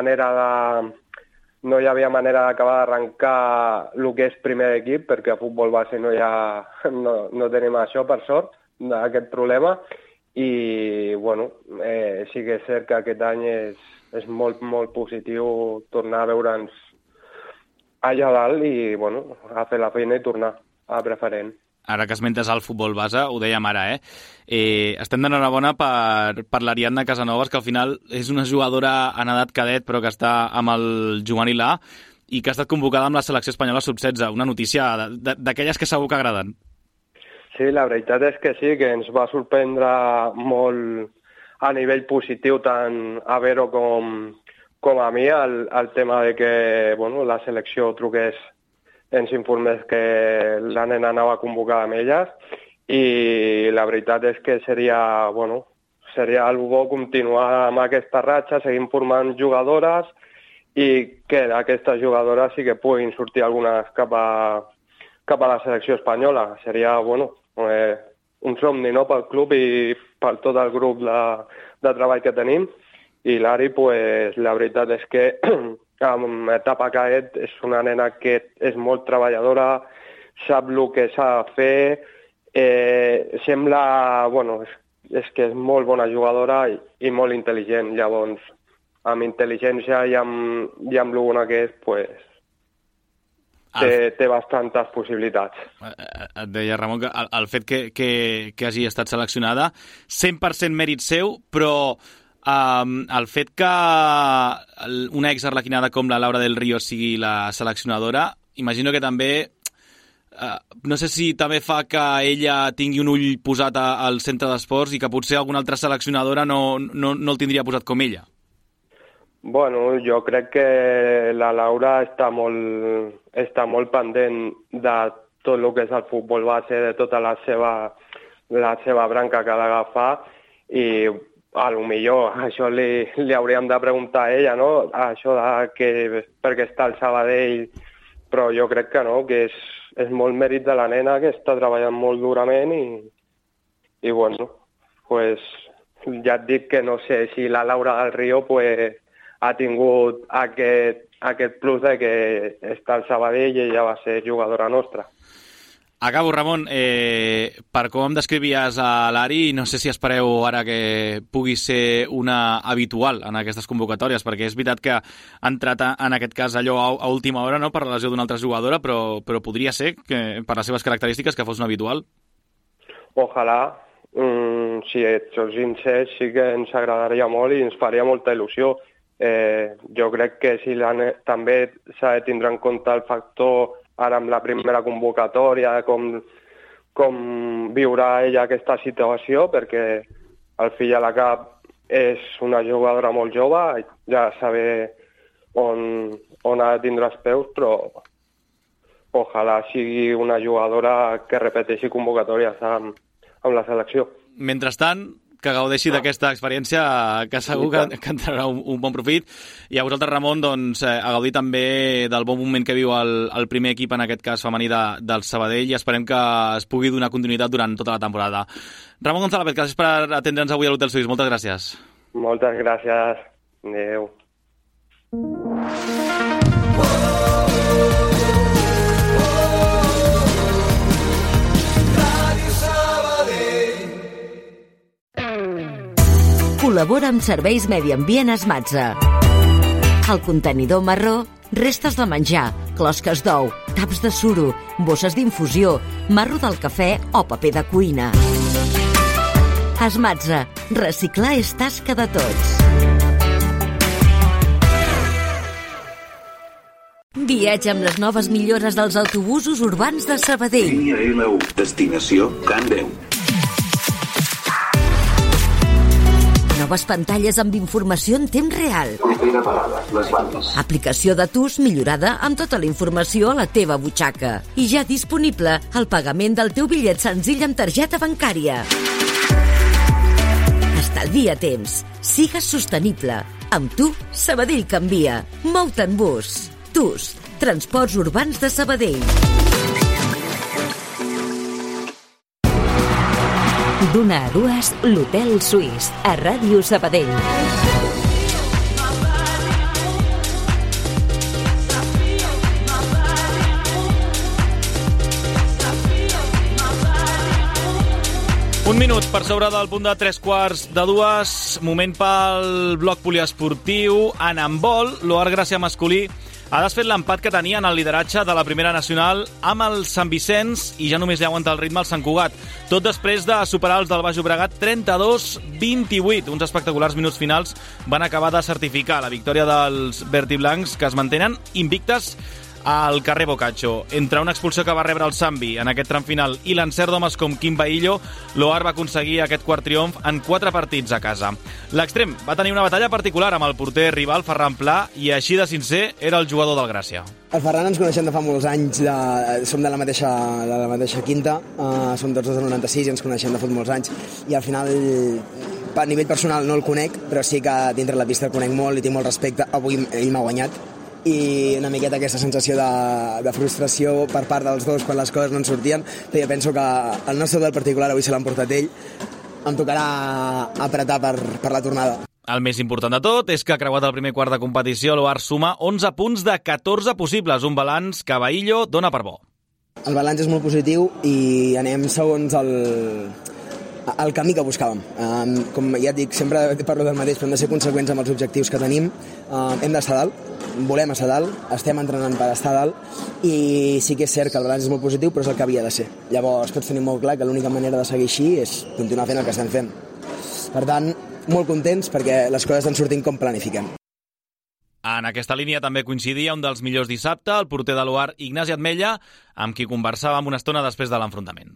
manera d'acabar d'arrencar el que és primer equip, perquè a futbol base no tenim això, per sort, aquest problema. I, bueno, sí que és cert que aquest any és molt, molt positiu tornar a veure'ns allà dalt i, bueno, a fer la feina i tornar a preferent. Ara que esmentes el futbol base, ho dèiem ara, estem d'enhorabona per l'Ariadna Casanovas, que al final és una jugadora en edat cadet, però que està amb el juvenil A i que ha estat convocada amb la selecció espanyola sub-16. Una notícia d'aquelles que segur que agraden. Sí, la veritat és que sí, que ens va sorprendre molt a nivell positiu tant a Vero com a mi el tema de que la selecció truqués ens informés que la nena anava convocada amb elles, i la veritat és que seria algo bo continuar amb aquesta ratxa, seguim formant jugadores i que d'aquestes jugadores sí que puguin sortir algunes cap a la selecció espanyola. Seria, un somni, no?, pel club i per tot el grup de treball que tenim. I l'Ari, la veritat és que en etapa cadet és una nena que és molt treballadora, sap el que s'ha de fer, sembla, és que és molt bona jugadora i molt intel·ligent. Llavors, amb intel·ligència i amb lo bona que és, té bastantes possibilitats. Et deia, Ramon, que el fet que hagi estat seleccionada, 100% mèrit seu, però el fet que una ex-arlequinada com la Laura del Río sigui la seleccionadora, imagino que també, no sé si també fa que ella tingui un ull posat al centre d'esports i que potser alguna altra seleccionadora no el tindria posat com ella. Bueno, jo crec que la Laura està molt pendent de tot el que és el futbol base, de tota la seva branca que ha d'agafar, i a lo millor això li hauríem de preguntar a ella, no? Això perquè està al Sabadell, però jo crec que no, que és molt mèrit de la nena, que està treballant molt durament i ja et dic que no sé si la Laura del Río ha tingut aquest plus de que està al Sabadell i ella va ser jugadora nostra. Acabo, Ramon. Per com em descrivies a l'Ari, no sé si espereu ara que pugui ser una habitual en aquestes convocatòries, perquè és veritat que ha entrat en aquest cas allò a última hora, no?, per la lesió d'una altra jugadora, però podria ser que per les seves característiques que fos una habitual. Ojalà. Si ets sincer, sí que ens agradaria molt i ens faria molta il·lusió. Jo crec que també s'ha de tindre en compte el factor ara amb la primera convocatòria, com viurà ella aquesta situació, perquè al fill a la cap és una jugadora molt jove, ja saber on ha de tindre els peus, però ojalà sigui una jugadora que repeteixi convocatòries amb la selecció. Mentrestant, que gaudeixi d'aquesta experiència, que segur que entrarà un bon profit. I a vosaltres, Ramon, doncs, a gaudir també del bon moment que viu el primer equip, en aquest cas femení del Sabadell, i esperem que es pugui donar continuïtat durant tota la temporada. Ramon González, gràcies per atendre'ns avui a l'Hotel Suís. Moltes gràcies. Moltes gràcies. Adéu. Col·labora amb Serveis Medi Ambient Esmatza. El contenidor marró, restes de menjar, closques d'ou, taps de suro, bosses d'infusió, marro del cafè o paper de cuina. Esmatza, reciclar és tasca de tots. Viatja amb les noves millores dels autobusos urbans de Sabadell. Línia L1, destinació Can 10. Noves pantalles amb informació en temps real. Propera parada, les bandes. Aplicació de TUS millorada amb tota la informació a la teva butxaca. I ja disponible el pagament del teu bitllet senzill amb targeta bancària. Estalvia temps. Sigues sostenible. Amb tu, Sabadell canvia. Mou-te en bus. TUS, Transports Urbans de Sabadell. D'una a dues, l'Hotel Suís, a Ràdio Sabadell. Un minut per sobre del punt de 3:45, moment pel bloc poliesportiu. En handbol, l'Oar Gràcia masculí ha desfet l'empat que tenia en el lideratge de la primera nacional amb el Sant Vicenç i ja només li aguanta el ritme el Sant Cugat. Tot després de superar els del Baix Llobregat 32-28. Uns espectaculars minuts finals van acabar de certificar la victòria dels vertiblancs, que es mantenen invictes al carrer Boccaccio. Entre una expulsió que va rebre el Sambi en aquest tram final i l'encert d'homes com Quim Bahillo, l'Oar va aconseguir aquest quart triomf en 4 partits a casa. L'extrem va tenir una batalla particular amb el porter rival Ferran Pla i així de sincer era el jugador del Gràcia. El Ferran ens coneixem de fa molts anys, som de la mateixa quinta, som tots del 96 i ens coneixem de fa molts anys, i al final a nivell personal no el conec, però sí que dintre la pista el conec molt i tinc molt respecte. Avui ell m'ha guanyat i una miqueta aquesta sensació de frustració per part dels dos quan les coses no en sortien, però jo penso que el nostre del particular avui se l'ha emportat ell. Em tocarà apretar per la tornada. El més important de tot és que ha creuat el primer quart de competició, l'Oar suma 11 punts de 14 possibles, un balanç que Bahillo dona per bo. El balanç és molt positiu i anem segons el camí que buscàvem. Com ja et dic, sempre parlo del mateix, però hem de ser conseqüents amb els objectius que tenim. Hem d'estar dalt, volem estar dalt, estem entrenant per estar dalt i sí que és cert que el balanç és molt positiu, però és el que havia de ser. Llavors tots tenim molt clar que l'única manera de seguir així és continuar fent el que estem fent. Per tant, molt contents perquè les coses estan sortint com planifiquem. En aquesta línia també coincidia un dels millors dissabte, el porter de l'Oar, Ignasi Atmella, amb qui conversàvem una estona després de l'enfrontament.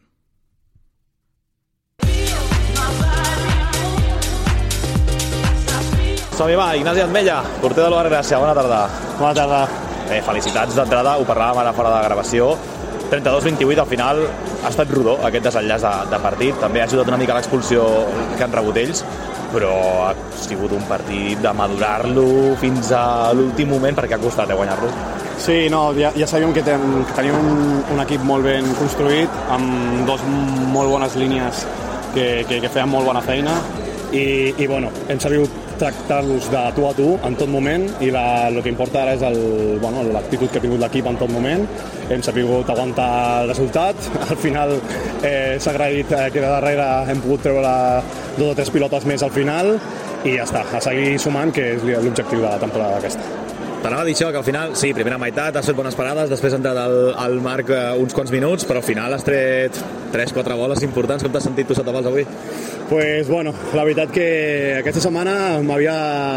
Som-hi, va, Ignasi Atmella, porter de l'Oar Gràcia, bona tarda. Bona tarda. Felicitats d'entrada, ho parlàvem ara fora de gravació. 32-28, al final ha estat rodó aquest desenllaç de partit, també ha ajudat una mica l'expulsió que han rebut ells, però ha sigut un partit de madurar-lo fins a l'últim moment perquè ha costat guanyar-lo. Sí, no, ja sabíem que tenim un equip molt ben construït, amb dos molt bones línies que feien molt bona feina i bueno, hem sabut tractar-los de tu a tu en tot moment i el que importa ara és l'actitud que ha tingut l'equip en tot moment. Hem sabut aguantar el resultat, al final s'ha agraït que de darrere hem pogut treure 2 o 3 pilotes més al final i ja està, a seguir sumant, que és l'objectiu de la temporada aquesta. T'anava a dir això, que al final, sí, primera meitat, has fet bones parades, després ha entrat al Marc uns quants minuts, però al final has tret 3-4 boles importants. Com t'has sentit tu sota pals avui? Pues bueno, la veritat que aquesta setmana no havia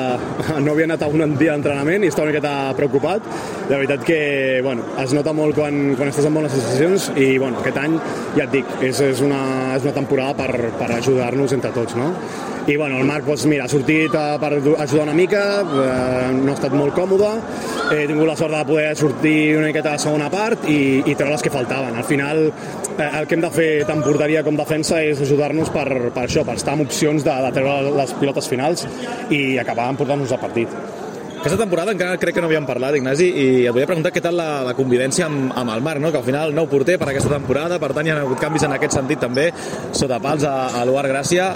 anat a un dia d'entrenament i estava una miqueta preocupat. La veritat que bueno, es nota molt quan estàs en bones sensacions i bueno, aquest any, ja et dic, és una temporada per ajudar-nos entre tots, no? I bueno, el Marc ha sortit per ajudar una mica, no ha estat molt còmode, he tingut la sort de poder sortir una miqueta a la segona part i treure les que faltaven. Al final el que hem de fer tant porteria com defensa és ajudar-nos per això, per estar en opcions de treure les pilotes finals i acabar emportant-nos el partit. Aquesta temporada encara crec que no havíem parlat, Ignasi, i et volia preguntar què tal la convivència amb el Marc, no? Que al final nou porter per aquesta temporada, per tant hi ha hagut canvis en aquest sentit també, sota pals a l'Oar Gràcia.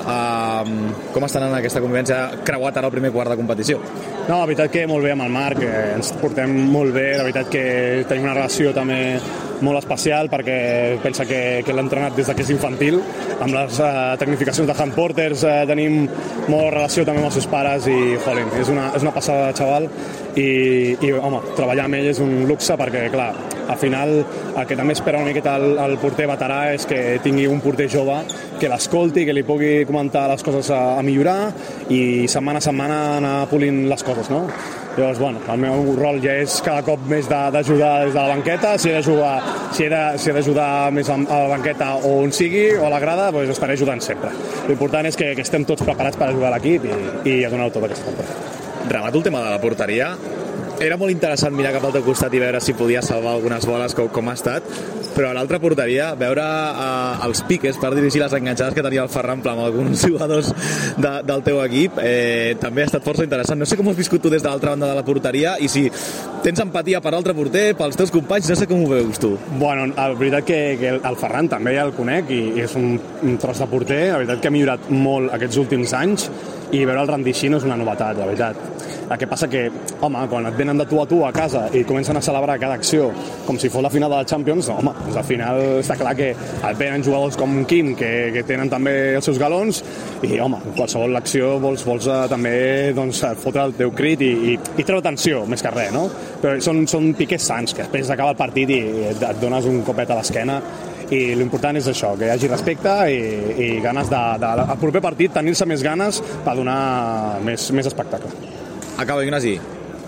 Com estan en aquesta convivència creuat ara el primer quart de competició? No, la veritat que molt bé amb el Marc, ens portem molt bé, la veritat que tenim una relació també molt especial perquè pensa que l'ha entrenat des que és infantil. Amb les tecnificacions de hand porters tenim molt relació també amb els seus pares i, jolín, és una passada de xaval i home, treballar amb ell és un luxe perquè, clar, al final el que també espera una miqueta el porter veterà és que tingui un porter jove que l'escolti, que li pugui comentar les coses a millorar i setmana a setmana anar polint les coses, no? Llavors, bueno, el meu rol ja és cada cop més d'ajudar des de la banqueta. Si he d'ajudar més a la banqueta o on sigui, o a la grada, doncs estaré ajudant sempre. L'important és que estem tots preparats per ajudar l'equip i a donar-ho tot aquesta temporada. Remat el tema de la porteria. Era molt interessant mirar cap al teu costat i veure si podies salvar algunes boles com ha estat, però a l'altra porteria veure els piques per dirigir les enganxades que tenia el Ferran Pla amb alguns jugadors del teu equip també ha estat força interessant. No sé com ho has viscut tu des de l'altra banda de la porteria i si tens empatia per l'altre porter, pels teus companys, no sé com ho veus tu. Bueno, la veritat que el Ferran també ja el conec i és un tros de porter, la veritat que ha millorat molt aquests últims anys i veure el rendir així no és una novetat, la veritat. El que passa que, home, quan et venen de tu a tu a casa i comencen a celebrar cada acció com si fos la final de la Champions, home, doncs al final està clar que et venen jugadors com Quim que tenen també els seus galons i, home, en qualsevol acció vols també doncs, fotre el teu crit i treure tensió, més que res, no? Però són piques sants, que després acaba el partit i et dones un copet a l'esquena i l'important és això, que hi hagi respecte i ganes al proper partit tenir-se més ganes per donar més espectacle. Acaba, Ignasi.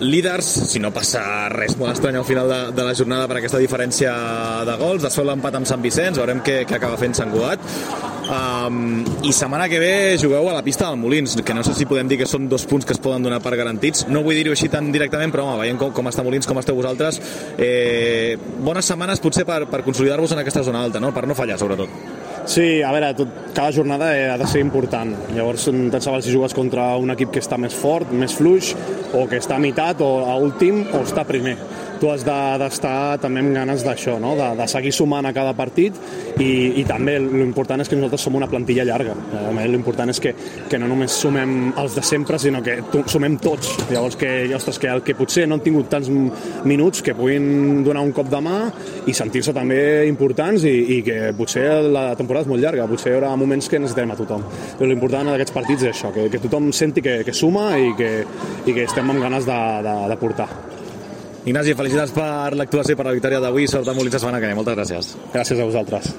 líders, si no passa res molt estrany al final de la jornada per aquesta diferència de gols. De sol l'empat amb Sant Vicenç, veurem què acaba fent Sant Cugat. I setmana que ve jugueu a la pista del Molins, que no sé si podem dir que són 2 punts que es poden donar per garantits. No vull dir-ho així tan directament, però home, veient com està Molins, com esteu vosaltres, bones setmanes potser per consolidar-vos en aquesta zona alta, no? Per no fallar, sobretot. Sí, a veure, cada jornada ha de ser important. Llavors, tant se val si jugues contra un equip que està més fort, més fluix, o que està a meitat, o a últim, o està primer. Tu has d'estar també amb ganes d'això, no? De seguir sumant a cada partit i també l'important és que nosaltres som una plantilla llarga. L'important és que no només sumem els de sempre, sinó que sumem tots. Llavors, que el que potser no han tingut tants minuts que puguin donar un cop de mà i sentir-se també importants i que potser la temporada és molt llarga, potser hi haurà moments que necessitem a tothom. Però l'important d'aquests partits és això, que tothom senti que suma i que estem amb ganes de portar. Ignasi, felicitats per l'actuació i per la victòria d'avui. Sort a Molins la setmana que ve. Moltes gràcies. Gràcies a vosaltres.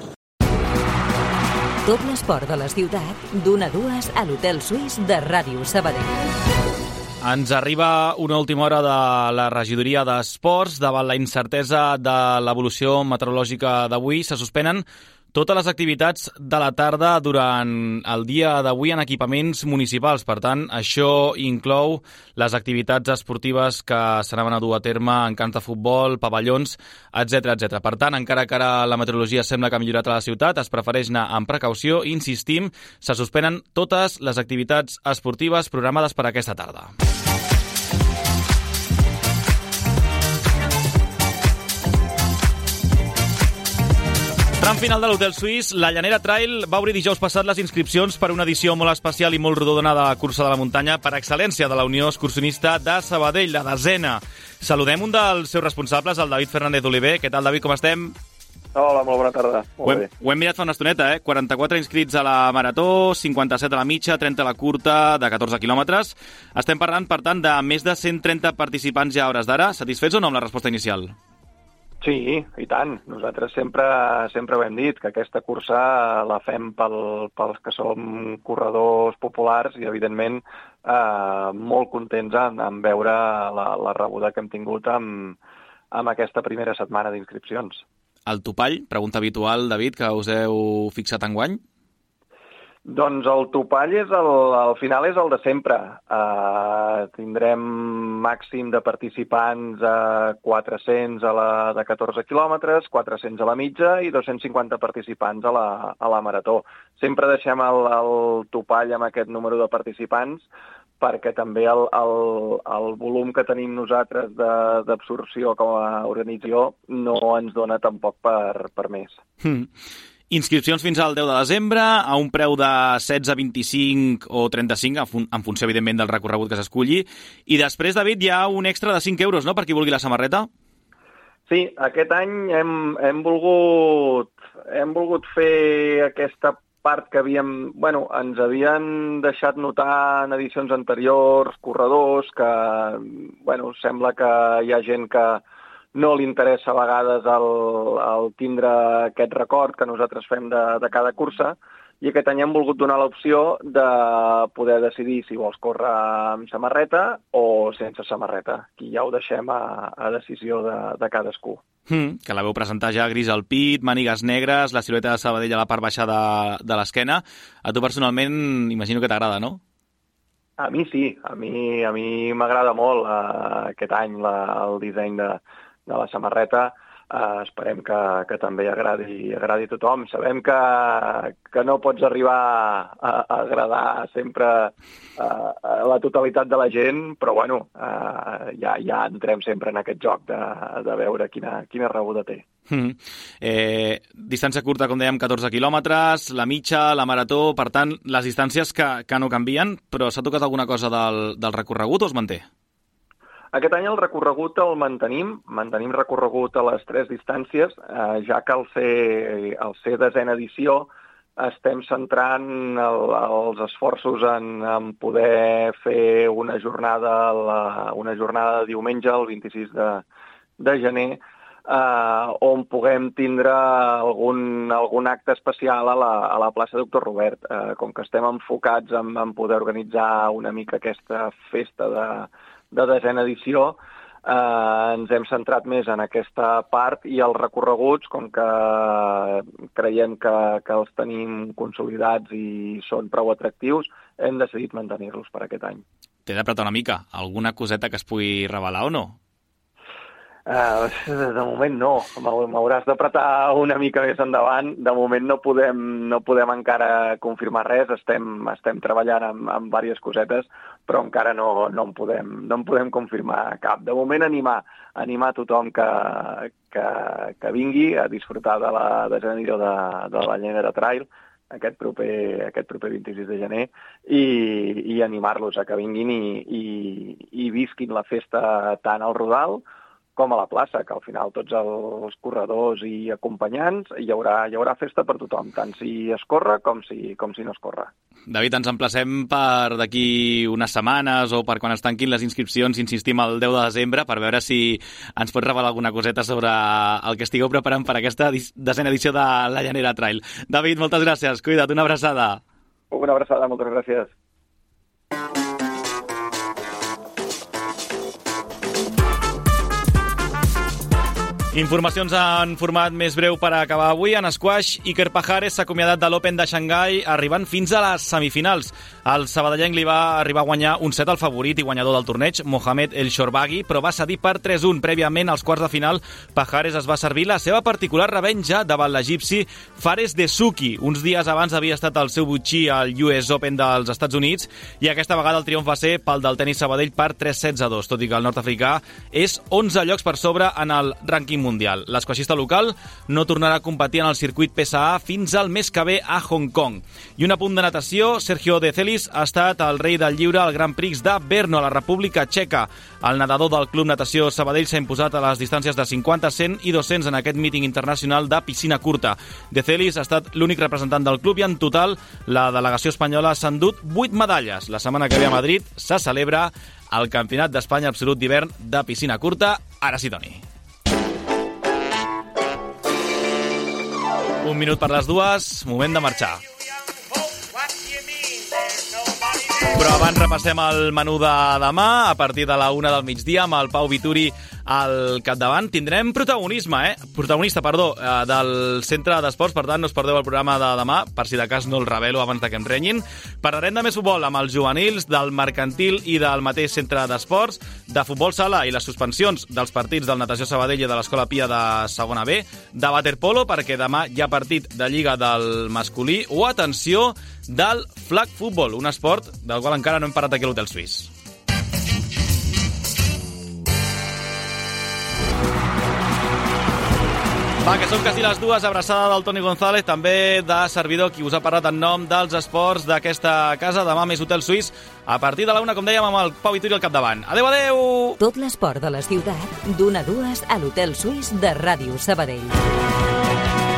Tot l'esport de la ciutat, d'1 a 2 a l'Hotel Suís de Ràdio Sabadell. Ens arriba una última hora de la regidoria d'Esports. Davant la incertesa de l'evolució meteorològica d'avui, se suspenen totes les activitats de la tarda durant el dia d'avui en equipaments municipals. Per tant, això inclou les activitats esportives que s'anaven a dur a terme en camps de futbol, pavellons, etc. Per tant, encara que ara la meteorologia sembla que ha millorat a la ciutat, es prefereix anar amb precaució. Insistim, se suspenen totes les activitats esportives programades per aquesta tarda. Tram final de l'Hotel Suís, la Llanera Trail va obrir dijous passat les inscripcions per una edició molt especial i molt rodona de la cursa de la muntanya per excel·lència de la Unió Excursionista de Sabadell, la 10a. Saludem un dels seus responsables, el David Fernández Oliver. Què tal, David, com estem? Hola, molt bona tarda. Ho hem mirat fa una estoneta, 44 inscrits a la marató, 57 a la mitja, 30 a la curta, de 14 quilòmetres. Estem parlant, per tant, de més de 130 participants ja a hores d'ara. Satisfets o no amb la resposta inicial? Sí, i tant. Nosaltres sempre ho hem dit, que aquesta cursa la fem pels que som corredors populars i, evidentment, molt contents en veure la rebuda que hem tingut amb aquesta primera setmana d'inscripcions. El topall, pregunta habitual, David, que us heu fixat enguany? Doncs el topall al final és el de sempre. Tindrem màxim de participants 400 a la de 14 quilòmetres, 400 a la mitja i 250 participants a la marató. Sempre deixem el topall amb aquest número de participants perquè també el volum que tenim nosaltres d'absorció com a organització no ens dona tampoc per més. Inscripcions fins al 10 de desembre, a un preu de 16, 25 o 35, en funció, evidentment, del recorregut que s'esculli. I després, David, hi ha un extra de 5 euros, no?, per qui vulgui la samarreta? Sí, aquest any hem volgut fer aquesta part que ens havien deixat notar en edicions anteriors, corredors, que, sembla que hi ha gent que no li interessa a vegades el tindre aquest record que nosaltres fem de cada cursa, i aquest any hem volgut donar l'opció de poder decidir si vols córrer amb samarreta o sense samarreta. Aquí ja ho deixem a decisió de cadascú. Que la veu presentar ja gris al pit, mànigues negres, la silueta de Sabadell a la part baixa de l'esquena. A tu personalment imagino que t'agrada, no? A mi sí, a mi m'agrada molt aquest any el disseny de la samarreta. Esperem que també agradi a tothom. Sabem que no pots arribar a agradar sempre a la totalitat de la gent, però ja entrem sempre en aquest joc de veure quina rebuda té. Distància curta, com dèiem, 14 quilòmetres, la mitja, la marató, per tant, les distàncies que no canvien, però s'ha tocat alguna cosa del recorregut o es manté? Aquest any el recorregut el mantenim recorregut a les 3 distàncies, ja que al ser 10a edició estem centrant els esforços en poder fer una jornada de diumenge, el 26 de gener, on puguem tindre algun acte especial a la plaça Doctor Robert. Com que estem enfocats en poder organitzar una mica aquesta festa de 10a edició, ens hem centrat més en aquesta part i els recorreguts, com que creiem que els tenim consolidats i són prou atractius, hem decidit mantenir-los per aquest any. T'he d'apretar una mica. Alguna coseta que es pugui revelar o no? De moment no. M'hauràs d'apretar una mica més endavant. De moment no podem encara confirmar res. Estem treballant amb diverses cosetes, però encara no en podem confirmar cap. De moment animar tothom que vingui a disfrutar de la desena edició de la Llanera Trail aquest proper 26 de gener i animar-los a que vinguin i visquin la festa tant al Rodal com a la plaça, que al final tots els corredors i acompanyants hi haurà festa per tothom, tant si es corre com si no es corre. David, ens emplacem per d'aquí unes setmanes o per quan es tanquin les inscripcions, insistim el 10 de desembre, per veure si ens pots revelar alguna coseta sobre el que estigueu preparant per aquesta 10a edició de la Llanera Trail. David, moltes gràcies, cuida't, una abraçada. Una abraçada, moltes gràcies. Informacions en format més breu per acabar avui. En squash, Iker Pajares s'ha acomiadat de l'Open de Xangai, arribant fins a les semifinals. El sabadellenc li va arribar a guanyar un set al favorit i guanyador del torneig, Mohamed El Shorbaghi, però va cedir per 3-1. Prèviament, als quarts de final, Pajares es va servir la seva particular revenja davant l'egipci Fares Dessouki. Uns dies abans havia estat el seu butxí al US Open dels Estats Units i aquesta vegada el triomf va ser pel del tenis Sabadell per 3-16-2, tot i que el nord-africà és 11 llocs per sobre en el rànquing mundial. L'esquaixista local no tornarà a competir en el circuit PSA fins al mes que ve a Hong Kong. I un apunt de natació, Sergio De Celis ha estat el rei del lliure al Grand Prix de Brno, a la República Txeca. El nedador del Club Natació Sabadell s'ha imposat a les distàncies de 50, 100 i 200 en aquest míting internacional de piscina curta. De Celis ha estat l'únic representant del club i en total la delegació espanyola s'ha endut 8 medalles. La setmana que ve a Madrid se celebra el Campionat d'Espanya Absolut d'hivern de piscina curta. Ara sí, Toni. Un minut per les dues, moment de marxar. Però abans repassem el menú de demà, a partir de la 1 del migdia, amb el Pau Vituri al capdavant. Tindrem protagonista del Centre d'Esports, per tant no us perdeu el programa de demà, per si de cas no el revelo abans que em renyin. Parlarem de més futbol amb els juvenils, del mercantil i del mateix Centre d'Esports, de futbol sala i les suspensions dels partits del Natació Sabadell i de l'Escola Pia de segona B, de waterpolo, perquè demà hi ha partit de Lliga del masculí, o, atenció, del flag futbol, un esport del qual encara no hem parlat aquí a l'Hotel Suís. Va, que són quasi les dues. Abraçada del Toni González, també de servidor, qui us ha parlat en nom dels esports d'aquesta casa. Demà més Hotel Suís, a partir de la 1, com dèiem, amb el Pau Vituri al capdavant. Adéu, adéu! Tot l'esport de la ciutat, d'1 a 2 a l'Hotel Suís de Ràdio Sabadell.